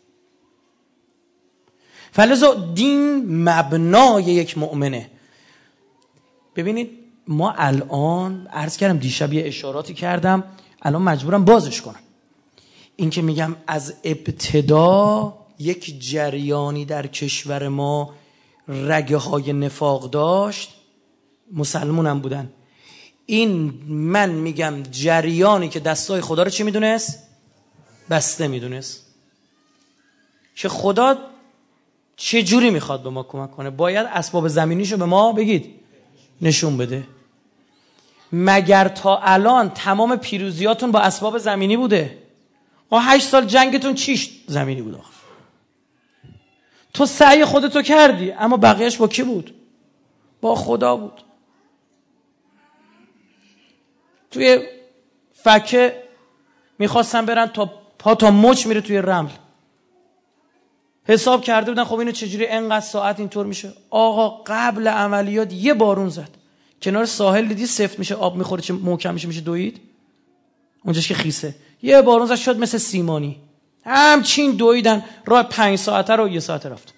فلذا دین مبنای یک مؤمنه. ببینید ما الان عرض کردم دیشب یه اشاراتی کردم، الان مجبورم بازش کنم. این که میگم از ابتدا یک جریانی در کشور ما رگه های نفاق داشت، مسلمونم بودن. این من میگم جریانی که دستای خدا رو چی میدونست؟ بسته میدونست که خدا چه جوری میخواد به ما کمک کنه. باید اسباب زمینیشو به ما بگید نشون بده. مگر تا الان تمام پیروزیاتون با اسباب زمینی بوده؟ آه هشت سال جنگتون چیش زمینی بود؟ آخه تو سعی خودتو کردی اما بقیهش با کی بود؟ با خدا بود. توی فکه میخواستن برن تا پا تا مچ میره توی رمل، حساب کرده بودن خب اینو چجوری انقدر ساعت اینطور میشه. آقا قبل عملیات یه بارون زد، کنار ساحل دیدی سفت میشه آب میخوره چه محکم میشه، میشه دوید اونجاش که خیسه. یه بارون زد شد مثل سیمانی، همچین دویدن راه پنج ساعته رو یه ساعته رفت.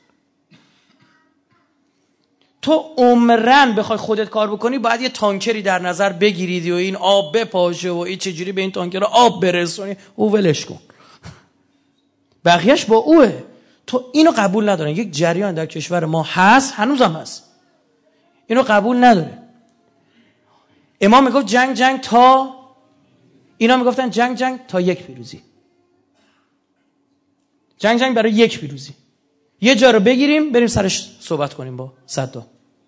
تو عمرن بخوای خودت کار بکنی باید یه تانکری در نظر بگیریدی و این آب بپاشه و این چجوری به این تانکر آب برسونی، او ولش کن بقیهش با اوه. تو اینو قبول ندارن. یک جریان در کشور ما هست، هنوزم هست، اینو قبول نداره. امام میگفت جنگ جنگ تا اینا میگفتن جنگ جنگ تا یک پیروزی، جنگ جنگ برای یک پیروزی، یه جا رو بگیریم بریم سرش صحبت کنیم با صدام.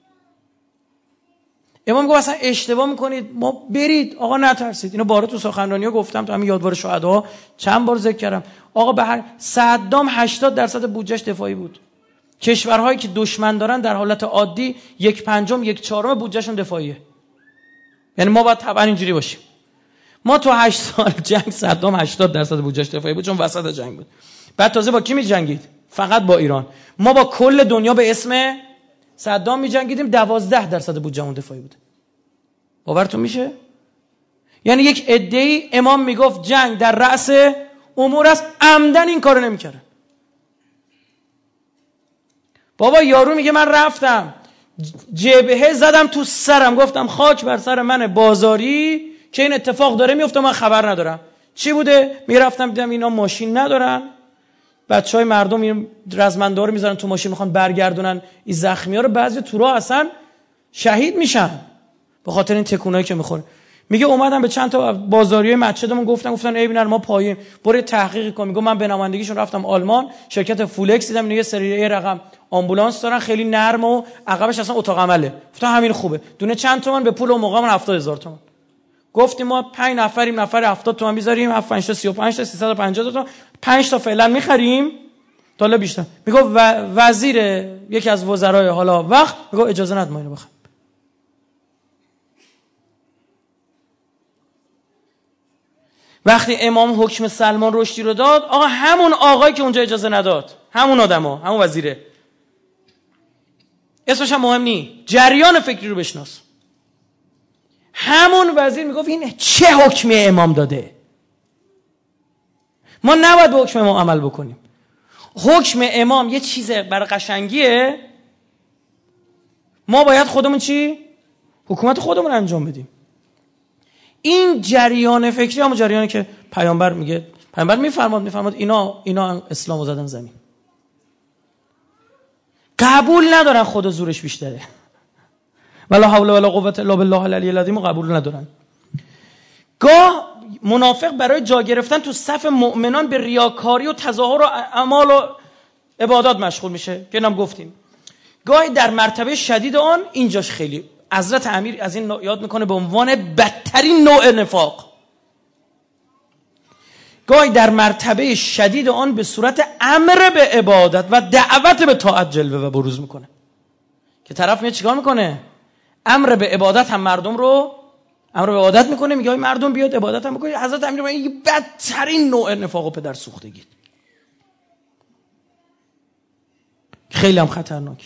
امام گفت اصلا اشتباه میکنید، ما برید آقا نترسید. اینو بارا تو سخنرانی‌ها گفتم، تو همین یادوار شهدا چند بار ذکر کردم. آقا به هر صدام هشتاد درصد بودجهش دفاعی بود. کشورهایی که دشمن دارن در حالت عادی یک پنجم یک چهارم بودجهشون دفاعیه. یعنی ما باید طبعا اینجوری باشیم. ما تو هشت سال جنگ صدام هشتاد درصد بودجهش دفاعی بود چون وسط جنگ بود. بعد تازه با کی می‌جنگید؟ فقط با ایران. ما با کل دنیا به اسم صدام می‌جنگیدیم، دوازده درصد بودجهمون دفاعی بود. باورتون میشه؟ یعنی یک عده‌ای امام میگفت جنگ در رأس امور است، عمدن این کارو نمی‌کردن. بابا یارو میگه من رفتم جبهه زدم تو سرم، گفتم خاک بر سر من بازاری که این اتفاق داره میفته من خبر ندارم. چی بوده؟ میرفتم دیدم اینا ماشین ندارن، بچهای مردم این رزمنده رو میذارن تو ماشین میخوان برگردونن این زخمی‌ها رو، بعضی تو راه اصلا شهید میشن به خاطر این تکونایی که میخوره. میگه اومدم به چند تا بازاریای مسجدمون گفتن گفتن ای ببینن ما پایین برو تحقیق کن. میگه من به نمایندگیشون رفتم آلمان، شرکت فولکس دیدم یه سری رقم آمبولانس دارن خیلی نرم و عقبش اصلا اتاق عمله. گفتم همین خوبه. دونه چند تومن؟ به پول و موقع من هفتاد هزار تومان. گفتیم ما پنج نفریم، نفر هفتاد تومن میذاریم، هفت پنج تا سی و پنج تا سیصد و پنجاه تا پنج تا فعلا میخریم تا حالا بیشتر. میگه وزیر یکی از وزرای حالا وقت میگه اجازه ند ما اینو بخریم. وقتی امام حکم سلمان رشدی رو داد، آقا همون آقایی که اونجا اجازه نداد، همون آدما، همون وزیره، اسمش هم مهم نی، جریان فکری رو بشناس، همون وزیر میگفت این چه حکمی امام داده، ما نباید به حکم امام عمل بکنیم. حکم امام یه چیز برای قشنگیه، ما باید خودمون چی؟ حکومت خودمون انجام بدیم. این جریان فکری همون جریانی که پیامبر میگه، پیامبر میفرماد میفرماد اینا اینا اسلامو زدن زمین. قبول ندارن خدا زورش بیشتره. ولا حول ولا قوت الا بالله العلی العظیم قبول ندارن. گاه منافق برای جا گرفتن تو صف مؤمنان به ریاکاری و تظاهر و اعمال و عبادات مشغول میشه که اینم گفتیم. گاهی در مرتبه شدید آن، اینجاش خیلی حضرت امیر از این یاد میکنه به عنوان بدترین نوع نفاق، گاهی در مرتبه شدید آن به صورت امر به عبادت و دعوت به طاعت جلوه و بروز میکنه که طرف میاد چیکار میکنه؟ امر به عبادت هم مردم رو امر به عبادت میکنه، میگه مردم بیاد عبادت هم بکنید. حضرت امیر میگه این بدترین نوع نفاق و پدر سوختگی، خیلی هم خطرناک.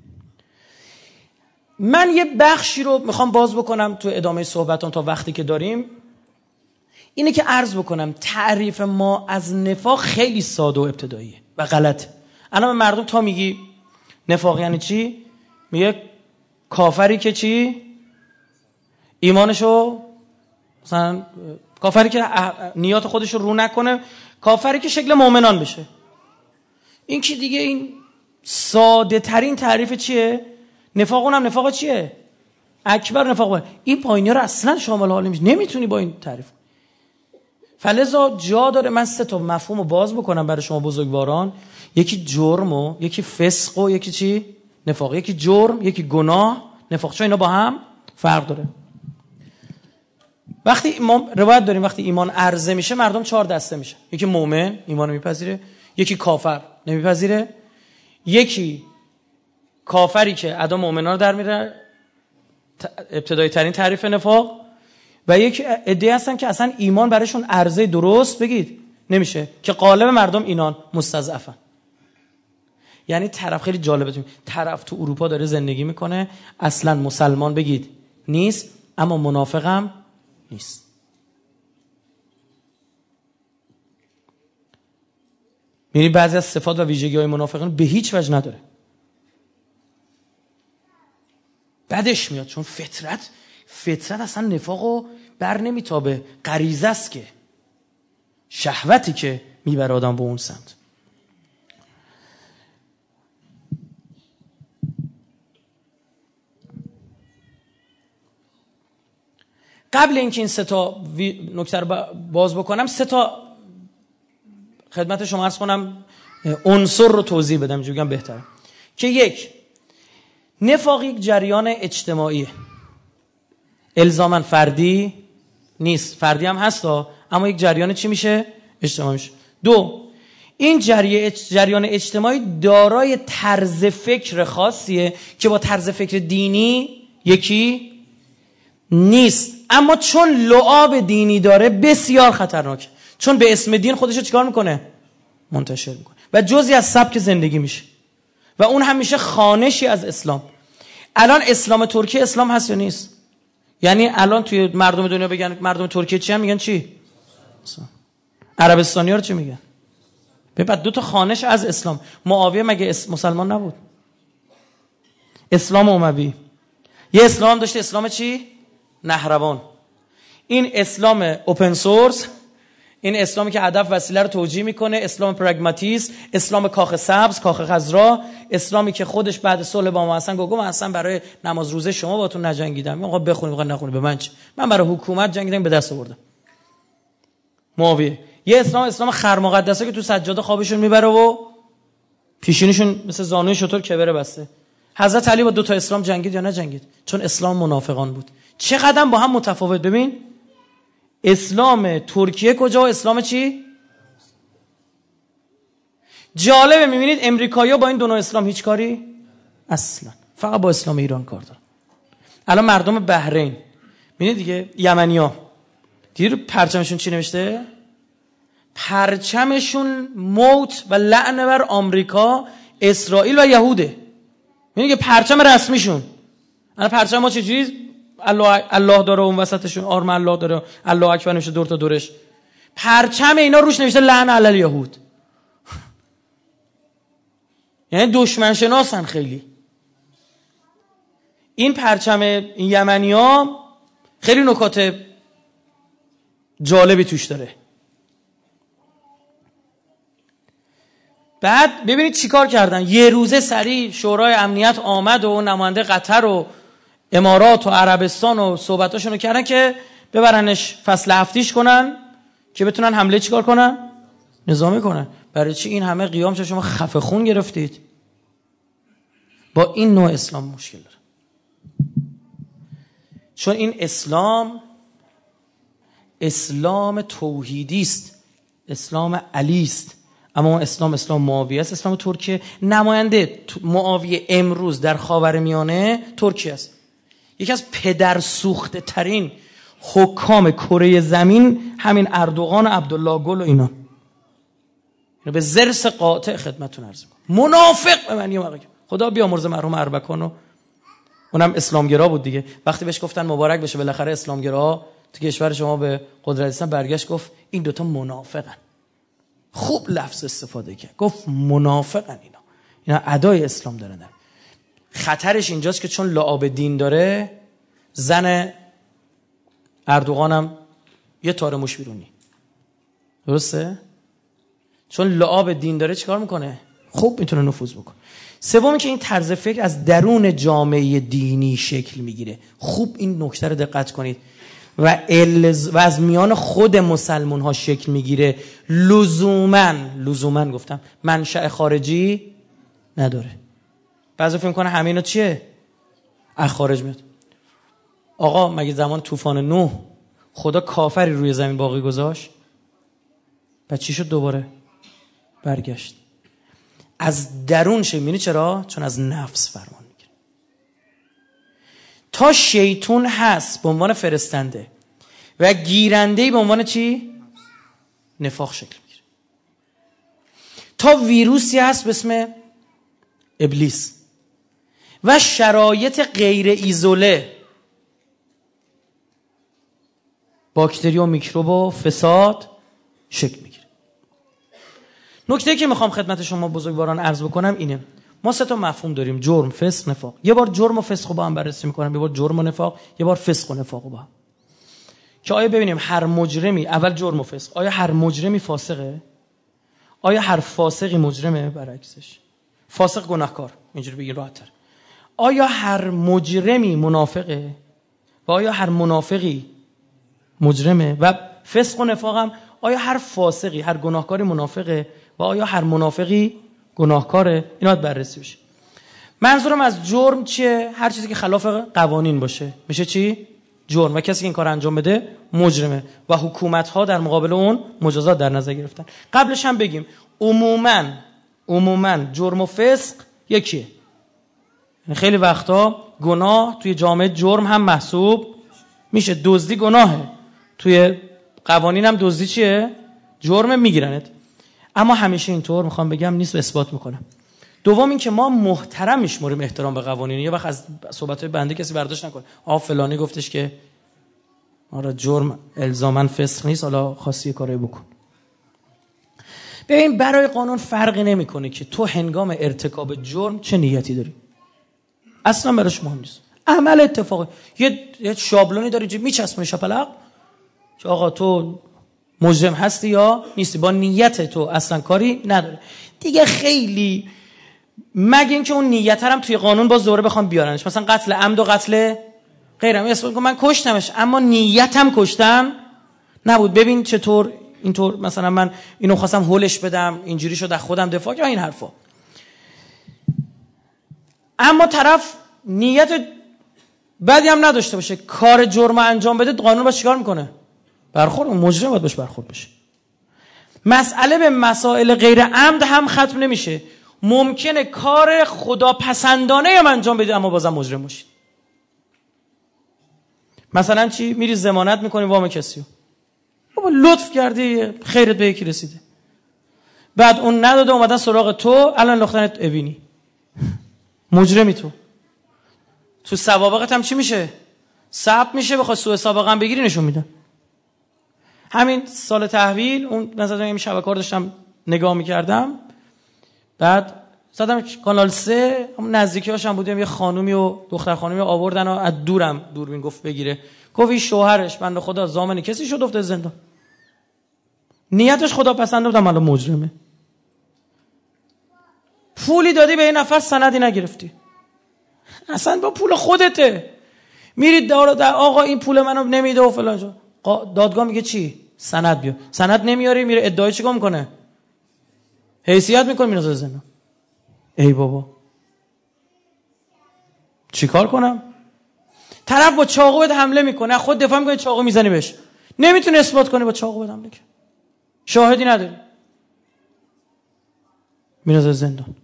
من یه بخشی رو میخوام باز بکنم تو ادامه صحبتان تا وقتی که داریم، اینه که عرض بکنم تعریف ما از نفاق خیلی ساده و ابتداییه و غلطه. الان به مردم تا میگی نفاق یعنی چی؟ میگه کافری که چی؟ ایمانشو مثلا کافری که نیات خودش رو رو نکنه، کافری که شکل مؤمنان بشه. این که دیگه این ساده ترین تعریف چیه؟ نفاق. اونم نفاق چیه؟ اکبر نفاق باید. این پایینی رو اصلا شامل حال نمیشه، نمیتونی با این تعریف. فلذا جا داره من سه تا مفهوم رو باز بکنم برای شما بزرگواران. یکی جرم و یکی فسق و یکی چی؟ نفاق. یکی جرم، یکی گناه، نفاق، چون اینا با هم فرق داره. وقتی ما روایت داریم وقتی ایمان عرضه میشه مردم چهار دسته میشه. یکی مؤمن ایمان رو میپذیره، یکی کافر نمیپذیره، یکی کافری که ادا مؤمنان رو در میره، ابتدایی ترین تعریف نفاق، و یک عده‌ای هستن که اصلا ایمان برایشون عرضه درست بگید نمیشه، که غالب مردم اینان مستضعفن. یعنی طرف خیلی جالبه، طرف تو اروپا داره زندگی میکنه، اصلا مسلمان بگید نیست، اما منافقم نیست. یعنی بعضی از صفات و ویژگی‌های منافقین به هیچ وجه نداره، بدش میاد، چون فطرت فطرت اصلا نفاقو بر نمیتابه، غریزه است که شهوتی که میبره آدم به اون سمت. قبل اینکه این سه تا نکته رو باز بکنم، سه تا خدمت شما عرض کنم عنصر رو توضیح بدم، اینجوری بگم بهتره. که یک، نفاق یک جریان اجتماعیه، الزاماً فردی نیست، فردی هم هست اما یک جریان چی میشه؟ اجتماعی میشه. دو، این جریان اجتماعی دارای طرز فکر خاصیه که با طرز فکر دینی یکی نیست، اما چون لعاب دینی داره بسیار خطرناکه، چون به اسم دین خودشو چیکار میکنه؟ منتشر میکنه و جزئی از سبک زندگی میشه و اون هم میشه خوانشی از اسلام. الان اسلام ترکیه اسلام هست یا نیست؟ یعنی الان توی مردم دنیا بگن مردم ترکیه چی هم میگن چی؟ عربستانی ها رو چی میگن؟ ببین دو تا خوانش از اسلام. معاویه مگه اس... مسلمان نبود؟ اسلام اموی یه اسلام داشته، اسلام چی؟ نهروان. این اسلام اوپن سورس، این اسلامی که هدف وسیله رو توجیه میکنه، اسلام پراگماتیست، اسلام کاخ سبز، کاخ خضرا، اسلامی که خودش بعد صلح با ما حسن گفت من اصلا برای نماز روزه شما باتون نجنگیدم، میگم آقا بخونید آقا نخونید به من چه، من برای حکومت جنگیدم به دست آوردم. معاویه یه اسلام اسلام خرمقدسه که تو سجاده خوابشون میبره و پیشونیشون مثل زانوی شتر کبره بسته. حضرت علی با دو تا اسلام جنگید یا نه جنگید؟ چون اسلام منافقان بود. چقدر با هم متفاوت. ببین اسلام ترکیه کجا و اسلام چی؟ جالبه میبینید امریکایی‌ها با این دو نوع اسلام هیچ کاری اصلا، فقط با اسلام ایران کار دارن. الان مردم بحرین میبینید دیگه، یمنی‌ها دیگه پرچمشون چی نوشته؟ پرچمشون موت و لعنت بر آمریکا، اسرائیل و یهوده. میبینید که پرچم رسمیشون. الان پرچم ما چجوری؟ الله الله داره اون وسطشون، آرم الله داره، الله اکبر نمیشه دور تا دورش. پرچم اینا روش نوشته لعن علی الیهود. یعنی دشمن شناسن خیلی. این پرچم این یمنی‌ها خیلی نکات جالبی توش داره. بعد ببینید چیکار کردن. یه روزه سریع شورای امنیت آمد و نماینده قطر و امارات و عربستان و صحبتاشونو رو کردن که ببرنش فصل هفتیش کنن که بتونن حمله چیکار کنن؟ نظامی کنن. برای چی این همه قیام شما خفه خون گرفتید؟ با این نوع اسلام مشکل داره. چون این اسلام اسلام توحیدی است، اسلام علی است، اما اسلام اسلام معاویه است. اسلام ترکیه نماینده معاویه امروز در خاورمیانه ترکیه است. یکی از پدر سوخته ترین حکام کره زمین همین اردوغان و عبدالله گل و اینا. اینو به ضرس قاطع خدمتتون عرض می‌کنم. منافق به معنی واقعی. خدا بیامرزه مرحوم اربکانو، اونم اسلامگرا بود دیگه. وقتی بهش گفتن مبارک بشه بالاخره اسلامگرا تو کشور شما به قدرت رسیدن، برگشت گفت این دوتا منافقن. خوب لفظ استفاده کرد، گفت منافقن اینا. اینا ادای اسلام دارن. خطرش اینجاست که چون لعاب دین داره، زن اردوغانم یه تار موش بیرونی. درسته؟ چون لعاب دین داره چیکار میکنه؟ خوب میتونه نفوذ بکنه. سومی که این طرز فکر از درون جامعه دینی شکل میگیره. خوب این نکته رو دقت کنید. و, الز... و از میان خود مسلمان ها شکل میگیره. لزوماً لزوماً گفتم منشأ خارجی نداره. بعضی فکر میکنه همه اینا چیه؟ از خارج میاد. آقا مگه زمان طوفان نوح خدا کافری روی زمین باقی گذاشت؟ بعد چی شد؟ دوباره برگشت. از درون شه. می‌بینی چرا؟ چون از نفس فرمان میگیره. تا شیطون هست به عنوان فرستنده و گیرنده‌ای به عنوان چی؟ نفاق شکل میگیره. تا ویروسی هست به اسم ابلیس و شرایط غیر ایزوله، باکتری و میکروب و فساد شکل میگیره. نکته که میخوام خدمت شما بزرگواران عرض بکنم اینه. ما سه تا مفهوم داریم: جرم، فسق، نفاق. یه بار جرم و فسق رو با هم بررسی میکنم، یه بار جرم و نفاق، یه بار فسق و نفاق رو با هم. که آیا ببینیم هر مجرمی، اول جرم و فسق، آیا هر مجرمی فاسقه؟ آیا هر فاسقی مجرمه؟ برعکسش. فاسق گناهکار، اینجوری بگی راحت تر. آیا هر مجرمی منافقه؟ و آیا هر منافقی مجرمه. و فسق و نفاق هم آیا هر فاسقی، هر گناهکاری منافقه و آیا هر منافقی گناهکاره؟ اینا باید بررسی بشه. منظورم از جرم چیه؟ هر چیزی که خلاف قوانین باشه میشه چی؟ جرم. و کسی که این کار انجام بده مجرمه و حکومت‌ها در مقابل اون مجازات در نظر گرفتن. قبلش هم بگیم عموماً عموماً جرم و فسق یکیه. خیلی وقتا گناه توی جامعه جرم هم محسوب میشه. دزدی گناهه، توی قوانین هم دزدی چیه؟ جرم، میگیرنت. اما همیشه اینطور میخوام بگم نیست و اثبات میکنم. دوم این که ما محترم میشمریم احترام به قوانین. یه وقت از صحبت‌های بنده کسی برداشت نکنه آ فلانی گفتش که آره جرم الزاماً فسق نیست، حالا خواستی کاری بکن. ببین برای قانون فرقی نمیکنه که تو هنگام ارتکاب جرم چه نیتی داری، اصلا براش مهم نیست. عمل اتفاقی یه, یه شابلونی داری میچسبونی شپلق که آقا تو مجرم هستی یا نیستی، با نیت تو اصلا کاری نداره دیگه. خیلی مگه اینکه اون نیت هم توی قانون باز دوره بخوام بیارنش، مثلا قتل عمد و قتل غیرم اثبات کنم من کشتمش اما نیتم کشتن نبود. ببین چطور اینطور مثلا من اینو خواستم هولش بدم اینجوری شد از خودم دفاع کردم، این حرفا. اما طرف نیت بدی هم نداشته باشه کار جرم انجام بده، قانون باید چیکار میکنه؟ برخورد. مجرم باید باش برخورد بشه. مسئله به مسائل غیر عمد هم ختم نمیشه. ممکنه کار خداپسندانه هم انجام بدید اما بازم مجرم باشید. مثلا چی؟ میری ضمانت میکنی وام کسیو، بابا لطف کردی خیرت به یکی رسیده، بعد اون نداده اومدن سراغ تو، الان انداختنت اوینی، مجرمی تو. تو سوابقت هم چی میشه؟ ثبت میشه. بخواد سوء سابقه هم بگیری نشون میدن. همین سال تحویل اون نظر این شبکه‌ها داشتم نگاه میکردم، بعد زدم کانال سه، هم نزدیکی‌هاش هم بودیم، یه خانومی و دختر خانومی آوردن و از دورم دوربین گفت بگیره، گفت این شوهرش بنده خدا ضامن کسی شد افتاد زندان، نیتش خدا پسند بودم الان مجرمه. پولی دادی به این نفر سندی نگرفتی، اصلا با پول خودته، میرید دار در آقا این پول منو نمیده و فلان شو. دادگاه میگه چی؟ سند بیار. سند نمیاری، میره ادعای چیکار میکنه؟ حیثیت میکنه، میره زندان. ای بابا چیکار کنم؟ طرف با چاقو بهت حمله میکنه، خود دفاع میکنه، چاقو میزنی بهش، نمیتونه اثبات کنه، با چاقو بهت حمله کنه، شاهدی نداری، میره زندان.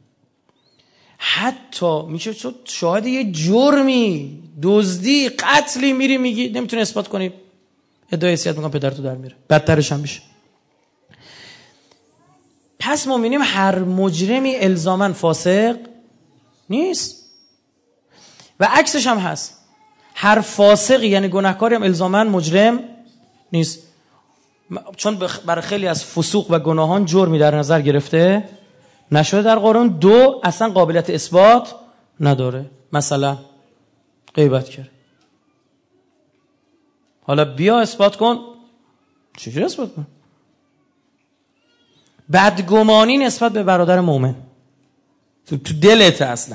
حتی میشه شد شاهد یه جرمی، دزدی، قتلی، میری میگی نمیتونه اثبات کنی، ادعای حیثیت میکنه، پدرتو در میره، بدترش هم میشه. پس ما می‌بینیم هر مجرمی الزاماً فاسق نیست و عکسش هم هست. هر فاسقی یعنی گناهکاری هم الزاماً مجرم نیست، چون برای خیلی از فسوق و گناهان جرمی در نظر گرفته نشده در قانون. دو، اصلا قابلیت اثبات نداره. مثلا غیبت کرد، حالا بیا اثبات کن، چجوری اثبات کن؟ بدگمانی نسبت به برادر مؤمن تو, تو دلت اصلا.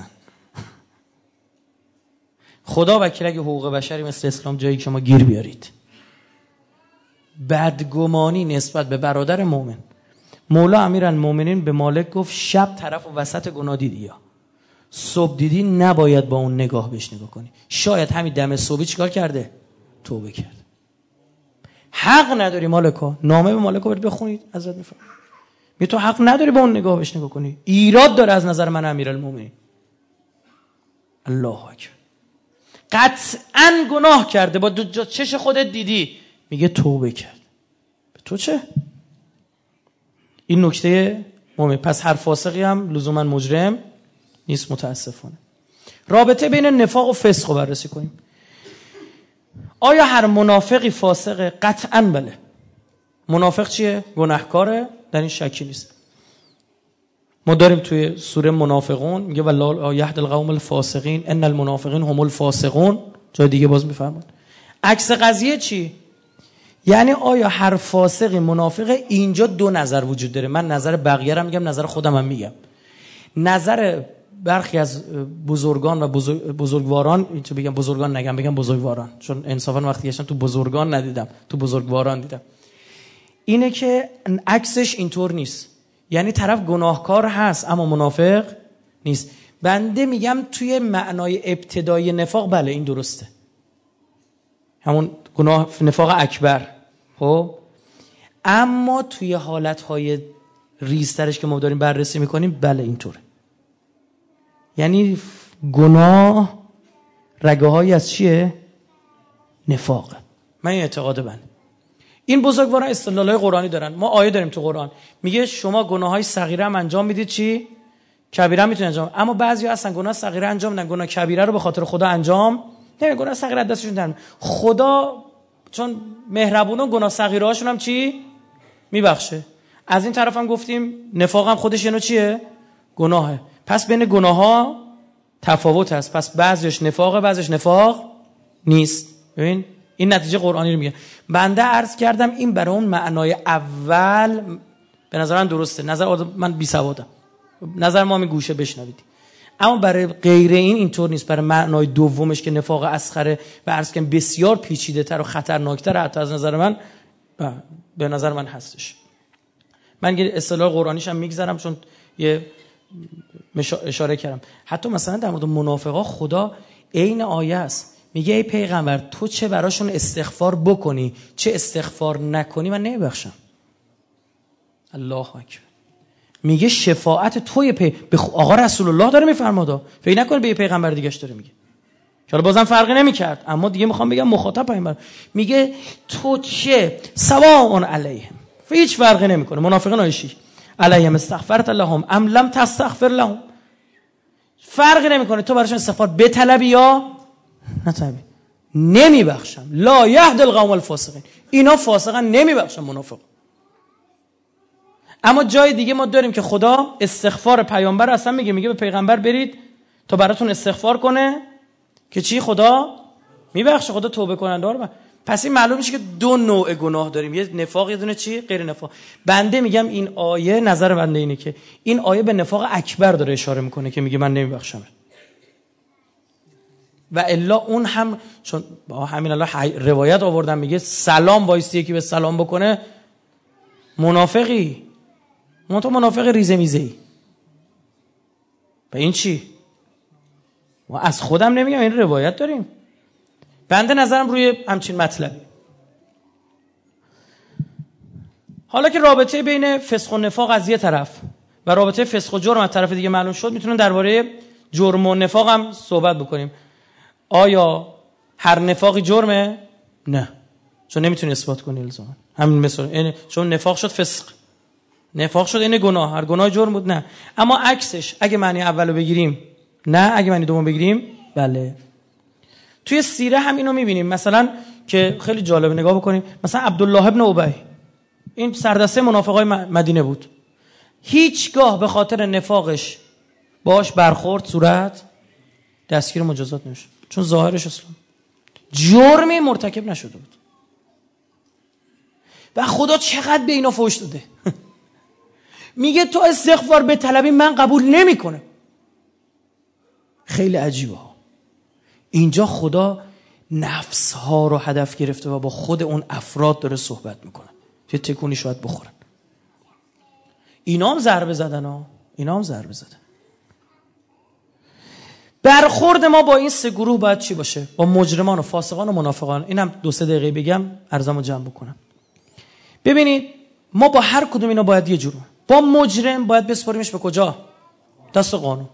خدا وکیل اگه حقوق بشری مثل اسلام جایی که ما گیر بیارید، بدگمانی نسبت به برادر مؤمن. مولا امیرالمومنین به مالک گفت شب طرف و وسط گناه دیدی یا صبح دیدی، نباید با اون نگاه بهش نگاه کنی. شاید همین دم صبحی چیکار کرده؟ توبه کرد. حق نداری مالکا، نامه به مالکا برید بخونید ازت میفرمام، می تو حق نداری با اون نگاه بهش نگاه کنی، ایراد داره از نظر من امیرالمومنین. الله اکبر. قطعاً گناه کرده، با دو چش خودت دیدی، میگه توبه کرد. به تو چه؟ این نکته مهمه. پس هر فاسقی هم لزوما مجرم نیست متاسفانه. رابطه بین نفاق و فسق رو بررسی کنیم. آیا هر منافقی فاسقه؟ قطعاً بله. منافق چیه؟ گناهکاره، در این شکی نیست. ما داریم توی سوره منافقون میگه والله یهدی القوم الفاسقین ان المنافقین هم الفاسقون، جای دیگه باز میفرماد. عکس قضیه چی؟ یعنی آیا هر فاسقی منافقه؟ اینجا دو نظر وجود داره. من نظر بقیه رو میگم، نظر خودم هم میگم. نظر برخی از بزرگان و بزرگ بزرگواران، این تو بگم بزرگان نگم، بگم بزرگواران، چون انصافا وقتی گشتم تو بزرگان ندیدم، تو بزرگواران دیدم، اینه که عکسش اینطور نیست. یعنی طرف گناهکار هست اما منافق نیست. بنده میگم توی معنای ابتدایی نفاق بله این درسته، همون گناه نفاق اکبر. خب اما توی حالتهای ریزترش که ما داریم بررسی میکنیم بله اینطوره. یعنی گناه رگه هایی از چیه؟ نفاقه. من این اعتقاد بنده. این بزرگواران استدلالای قرآنی دارن. ما آیه داریم تو قرآن میگه شما گناههای صغیره هم انجام میدید چی؟ کبیره هم میتونید انجام. اما بعضیا اصلا گناه صغیره انجام میدن، گناه کبیره رو به خاطر خدا انجام نمیدن. گناه صغیره دستشون دارن. خدا چون مهربونه گناه صغیره هاشون هم چی؟ میبخشه. از این طرف هم گفتیم نفاق هم خودش اینو چیه؟ گناهه. پس بین گناه ها تفاوت هست. پس بعضیش نفاقه، بعضیش نفاق نیست. ببین این نتیجه قرآنی رو میگه. بنده عرض کردم این برای اون معنای اول به نظر من درسته. نظر من بی سوادم، نظر ما می گوشه بشنوید. اما برای غیر این اینطور نیست. برای معنای دومش که نفاق اصغره و عرض کنم بسیار پیچیده تر و خطرناکتر حتی از نظر من، به نظر من هستش. من اصطلاح قرآنیش هم میگذارم چون یه اشاره کردم. حتی مثلا در مورد منافقا خدا عین آیه است، میگه ای پیغمبر تو چه براشون استغفار بکنی چه استغفار نکنی من نمیبخشم. الله اکبر. میگه شفاعت توی پی به آقا رسول الله داره میفرماده، فکر نکن به یه پیغمبر دیگه‌اش داره میگه. چرا بازم فرقی نمیکرد، اما دیگه میخوام بگم مخاطب پیغمبر میگه تو چه سواء علیهم، هیچ فرقی نمیکنه. منافقین آیشی علیهم استغفرت لهم ام لم تستغفر لهم، فرقی نمیکنه تو براشون استغفار بطلبی یا نطلبی، نمیبخشم. لا یهدی القوم الفاسقین، اینا فاسقن نمیبخشم منافق. اما جای دیگه ما داریم که خدا استغفار پیامبر اصلا میگه، میگه به پیغمبر برید تا براتون استغفار کنه که چی؟ خدا میبخشه، خدا توبه کننده رو. پس این معلوم میشه که دو نوع گناه داریم، یه نفاق یه دونه چی؟ غیر نفاق. بنده میگم این آیه، نظر بنده اینه که این آیه به نفاق اکبر داره اشاره میکنه که میگه من نمیبخشم. و الا اون هم چون با همین الله روایت آوردن میگه سلام وایستی یکی به سلام بکنه منافقی، اون تو منافق ریزه میزه ای. و این چی؟ ما از خودم نمیگم، این روایت داریم. بنده نظرم روی همچین مطلبی. حالا که رابطه بین فسق و نفاق از یه طرف و رابطه فسق و جرم از طرف دیگه معلوم شد، میتونیم درباره جرم و نفاق هم صحبت بکنیم. آیا هر نفاقی جرمه؟ نه، چون نمیتونی اثبات کنی الزاما. همین مثلا چون نفاق شد فسق، نفاق شد این گناه، هر گناه جرم بود؟ نه. اما عکسش اگه معنی اولو بگیریم نه، اگه معنی دوم بگیریم بله. توی سیره هم اینو میبینیم، مثلا که خیلی جالب نگاه بکنیم، مثلا عبدالله ابن ابی این سردسته منافقای مدینه بود، هیچگاه به خاطر نفاقش باش برخورد صورت دستگیر مجازات نمیشه، چون ظاهرش اسلام، جرمی مرتکب نشده بود. و خدا چقدر به اینا فحش داده میگه تو استغفار به طلبی من قبول نمیکنه. خیلی عجیبه ها. اینجا خدا نفس ها رو هدف گرفته و با خود اون افراد داره صحبت میکنه که تکونی شاید بخورن. اینا هم ضربه زدن ها، اینا هم ضربه زدن. برخورد ما با این سه گروه باید چی باشه؟ با مجرمان و فاسقان و منافقان. اینم دو سه دقیقه بگم عرضمو جمع بکنم. ببینید ما با هر کدوم اینا باید یه جور، با مجرم باید بسپاریمش به کجا؟ دست قانون.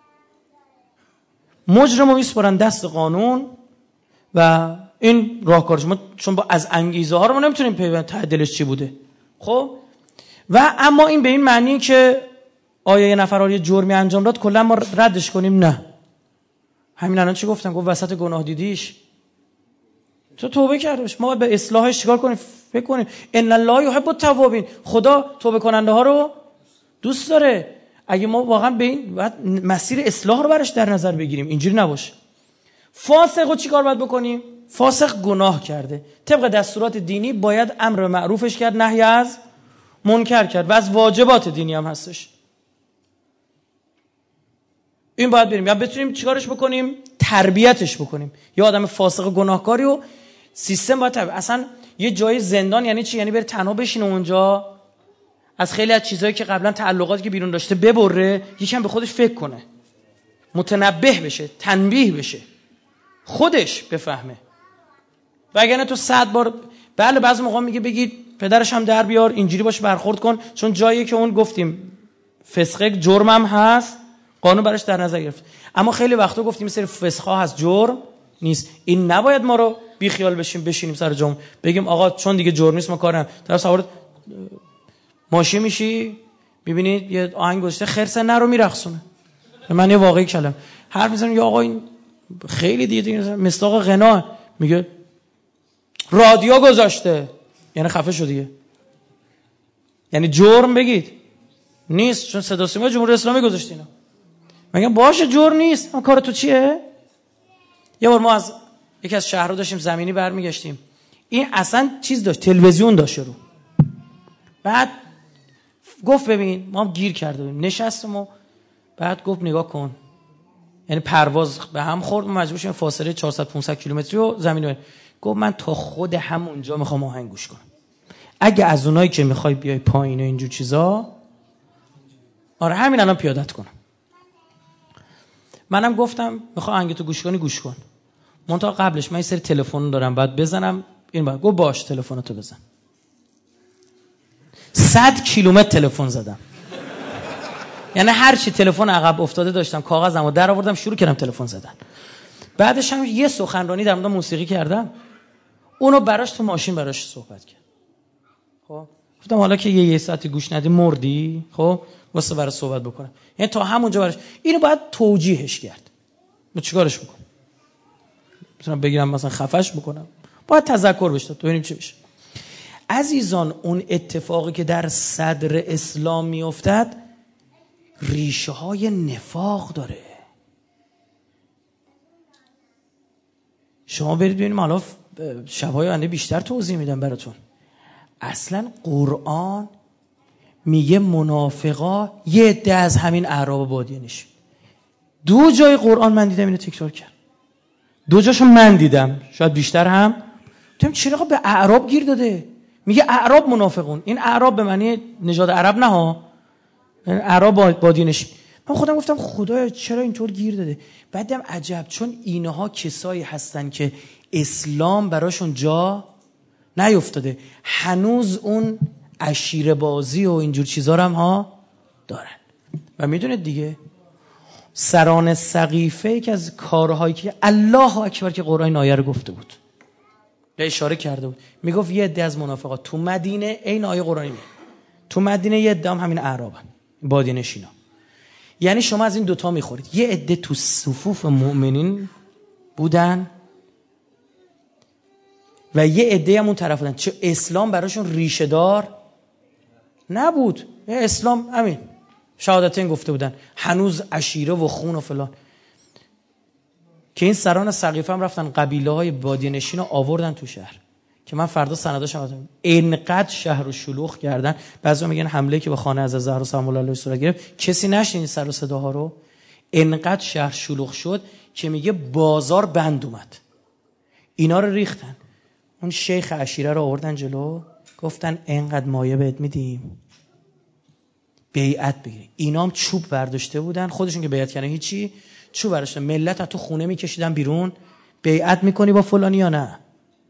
مجرم رو میسپارن دست قانون و این راهکارش ما، چون با از انگیزه ها رو ما نمیتونیم پیوند ته دلش چی بوده. خب و اما این به این معنی که آیا یه نفر یه جرمی انجام داد کلا ما ردش کنیم؟ نه. همین الان چی گفتم؟ گفت وسط گناه دیدیش تو توبه کردش، ما به اصلاحش چیکار کنیم؟ فکر کنیم ان الله یحب التوابین، خدا توبه کننده ها رو دوست داره. اگه ما واقعا به این مسیر اصلاح رو براش در نظر بگیریم، اینجوری نباشه. فاسقو چیکار باید بکنیم؟ فاسق گناه کرده، طبق دستورات دینی باید امر معروفش کرد، نهی از منکر کرد و از واجبات دینی هم هستش. این باید بریم یا بتونیم چیکارش بکنیم، تربیتش بکنیم. یا آدم فاسق گناهکاری و سیستم باید تربیت. اصلا یه جای زندان یعنی چی؟ یعنی بره تنها بشینه اونجا، از خیلی از چیزایی که قبلا تعلقاتی که بیرون داشته ببره، یکم به خودش فکر کنه، متنبه بشه، تنبیه بشه، خودش بفهمه. وگرنه تو صد بار بله بعضی موقع میگه بگید پدرش هم در بیار، اینجوری باش برخورد کن، چون جایی که اون گفتیم فسقه جرمم هست، قانون براش در نظر گرفت. اما خیلی وقتا گفتیم مثل فسقا هست، جرم نیست. این نباید ما رو بی خیال بشیم بشینیم سر جام بگیم آقا چون دیگه جرم نیست ما کار نداریم. طرف سوار ماشین میشی میبینید یه آهنگ گذاشته خرسه نرو میرقصونه. من یه واقعی کلام حرف میزنم یا آقا این خیلی دیگه, دیگه مصداق غنا میگه رادیو گذاشته، یعنی خفه شو دیگه، یعنی جرم بگید نیست چون صدا سیما جمهوری اسلامی گذاشته اینا. میگم باشه جرم نیست، اما کار تو چیه؟ یه بار ما از یکی از شهرها داشتیم زمینی برمیگشتیم، این اصلا چیز داشت، تلویزیون داشت رو. بعد گفت ببین ما هم گیر کرده بودیم، نشستم و بعد گفت نگاه کن، یعنی پرواز به هم خورد، ما مجبور شدیم فاصله چهارصد پانصد کیلومتری رو زمین رو. گفت من تا خود همونجا میخوام آهنگ گوش کنم، اگه از اونایی که میخوای بیای پایین و اینجور چیزا، آره همین الان پیادت کنم. منم گفتم میخوام آهنگتو گوش کنی گوش کن، منتها قبلش من یه سری تلفن دارم بعد بزنم این بعد. گفت باش تلفنتو بزن. صد کیلومتر تلفن زدم، یعنی هر چی تلفن عقب افتاده داشتم کاغذمو در آوردم شروع کردم تلفن زدن. بعدش هم یه سخنرانی در مورد موسیقی کردم، اونو براش تو ماشین براش صحبت کرد. خب گفتم حالا که یه یه ساعتی گوش ندی مردی، خب واسه برای صحبت بکنم، یعنی تا همونجا براش اینو باید توجیهش کرد. من چیکارش بکنم؟ میتونم بگیرم مثلا خفش بکنم؟ باید تذکر بشه تو ببینیم چی بشه. عزیزان اون اتفاقی که در صدر اسلام میافتد ریشه های نفاق داره. شما برید ببینیم، حالا شب‌های آینده بیشتر توضیح میدم براتون. اصلا قرآن میگه منافقا یه عده از همین اعراب بادیه نشین. دو جای قرآن من دیدم اینو تکرار کرد، دو جاشو من دیدم، شاید بیشتر هم. تو چرا به اعراب گیر داده؟ میگه اعراب منافقون. این اعراب به معنی نژاد عرب نه ها، اعراب بادیه نشین. من خودم گفتم خدایا چرا اینطور گیر داده؟ بعدم عجب، چون اینها کسایی هستن که اسلام براشون جا نیفتاده، هنوز اون عشیره بازی و اینجور چیزا هم ها دارن. و میدونید دیگه سران سقیفه که از کارهایی که الله اکبر که قرآن آیه رو گفته بود به اشاره کرده بود، میگفت یه عده از منافقات تو مدینه، این آیه قرآنی میگه تو مدینه یه عده هم همین اعرابن، بادیه نشینا. یعنی شما از این دوتا میخورید، یه عده تو صفوف مؤمنین بودن و یه عده هم اون طرف بودن، چه اسلام براشون ریشه دار نبود. اسلام همین شهادتین گفته بودن، هنوز عشیره و خون و فلان. که این سران سقیفه هم رفتن قبیله های بادیه نشین رو آوردن تو شهر که من فردا سنداشم بزنم. اینقدر شهر رو شلوغ کردن، بعضی میگن حمله که به خانه از زهرا سلام الله علیها صورت گرفت، کسی نشنید سر و صداها رو. اینقدر شهر شلوغ شد که میگه بازار بند اومد، اینا رو ریختن. اون شیخ عشیره رو آوردن جلو، گفتن اینقدر مایه بهت میدیم بیعت بگیری. اینا هم چوب برداشته بودن، خودشون که بیعت کردن هیچی، چوب برداشتن، ملت از تو خونه میکشیدن بیرون، بیعت میکنی با فلانی یا نه.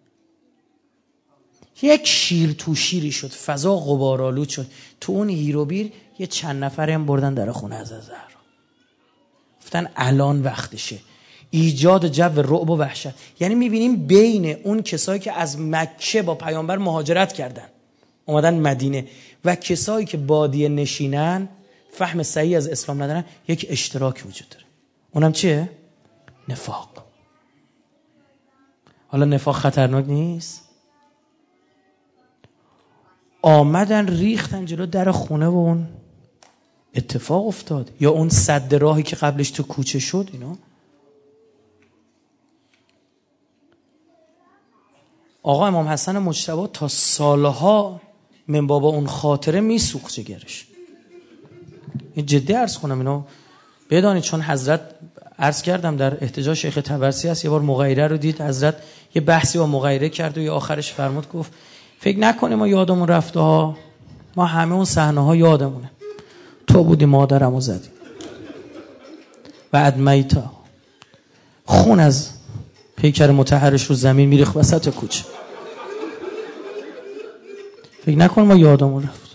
یک شیر تو شیری شد، فضا غبارآلود شد. تو اون هیروبیر یه چند نفر هم بردن در خونه از زهرا، گفتن الان وقتشه. ایجاد جو رعب و وحشت. یعنی میبینیم بین اون کسایی که از مکه با پیامبر مهاجرت کردن اومدن مدینه و کسایی که بادیه نشینن، فهم صحیح از اسلام ندارن، یک اشتراک وجود داره. اونم چیه؟ نفاق. حالا نفاق خطرناک نیست؟ آمدن ریختن جلو در خونه و اون اتفاق افتاد، یا اون سد راهی که قبلش تو کوچه شد. اینا آقا امام حسن مجتبی تا سالها من بابا اون خاطره میسوخت جگرش. این جدی عرض کنم، اینا بدانید چون حضرت عرض کردم در احتجاج شیخ طبرسی هست، یه بار مغیره رو دید حضرت یه بحثی با مغیره کرد و یه آخرش فرمود گفت فکر نکنیم ما یادمون رفته ها، ما همه اون صحنه ها یادمونه، تو بودی مادرمو زدی و ادمیتا، خون از پیکر مطهرش رو زمین میریخت وسط کوچه. فکر نکن ما یادمون رفت.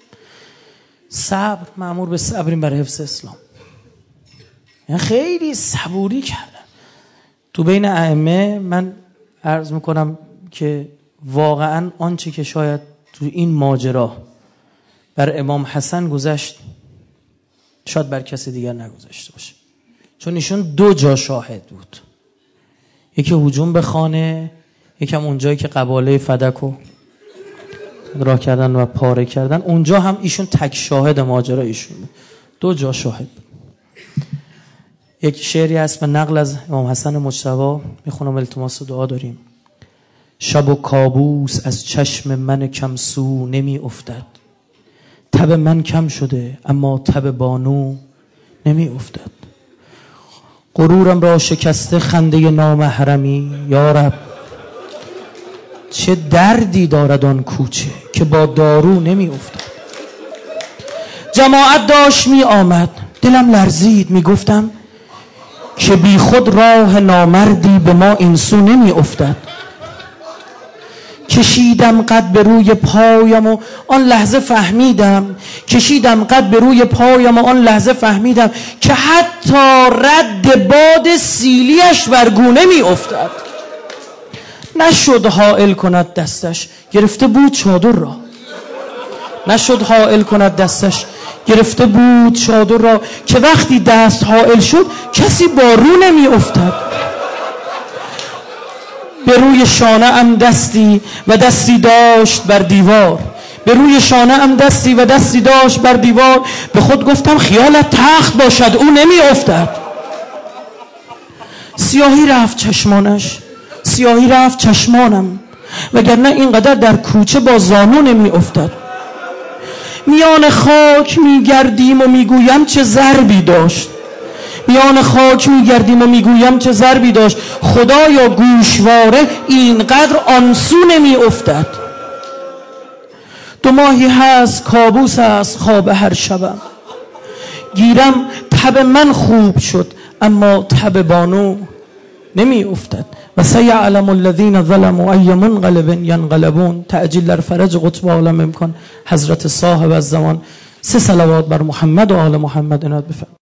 صبر، مأمور به صبریم برای حفظ اسلام. یعنی خیلی صبوری کردن تو بین ائمه. من عرض میکنم که واقعا آنچه که شاید تو این ماجرا بر امام حسن گذشت شاید بر کسی دیگر نگذشته باشه، چون ایشون دو جا شاهد بود، یکی هجوم به خانه، یکم اونجایی که قباله فدکو راه کردن و پاره کردن، اونجا هم ایشون تک شاهد ماجرا ایشون بود. دو جا شاهد بود. یک شعری هست به نقل از امام حسن مجتبی، میخونم التماس دعا داریم. شب و کابوس از چشم من کمسو نمی افتد، تب من کم شده اما تب بانو نمی افتد. غرورم را شکسته خنده نامحرمی، یا رب چه دردی دارد آن کوچه که با دارو نمی افتد. جماعت داشت می آمد، دلم لرزید، می گفتم که بی خود راه نامردی به ما این سو نمی افتد. کشیدم قد به روی پایم و آن لحظه فهمیدم کشیدم قد به روی پایم و آن لحظه فهمیدم که حتی رد باد سیلیش بر گونه می افتد. نشد حائل کند دستش، گرفته بود چادر را. نشد حائل کند دستش، گرفته بود چادر را، که وقتی دست حائل شد کسی با رو نمی افتد. به روی شانه ام دستی و دستی داشت بر دیوار، به روی شانه ام دستی و دستی داشت بر دیوار. به خود گفتم خیالت تخت باشد، او نمی افتد. سیاهی رفت چشمانش، سیاهی رفت چشمانم، وگرنه اینقدر در کوچه با زانو نمی افتد. میان خاک میگردیم و میگویم چه ضربی داشت، میان خاک میگردیم و میگویم چه ضربی داشت. خدایا گوشواره اینقدر آنسو نمی افتد. دو ماهی هست کابوس است خواب هر شبم، گیرم تب من خوب شد اما تب بانو نمی افتد. و سیعلم الذین ظلموا ای منقلب ینقلبون. تعجیل در فرج قطب عالم امکان حضرت صاحب الزمان. سه صلوات بر محمد و آل محمد عنایت بفرمایید.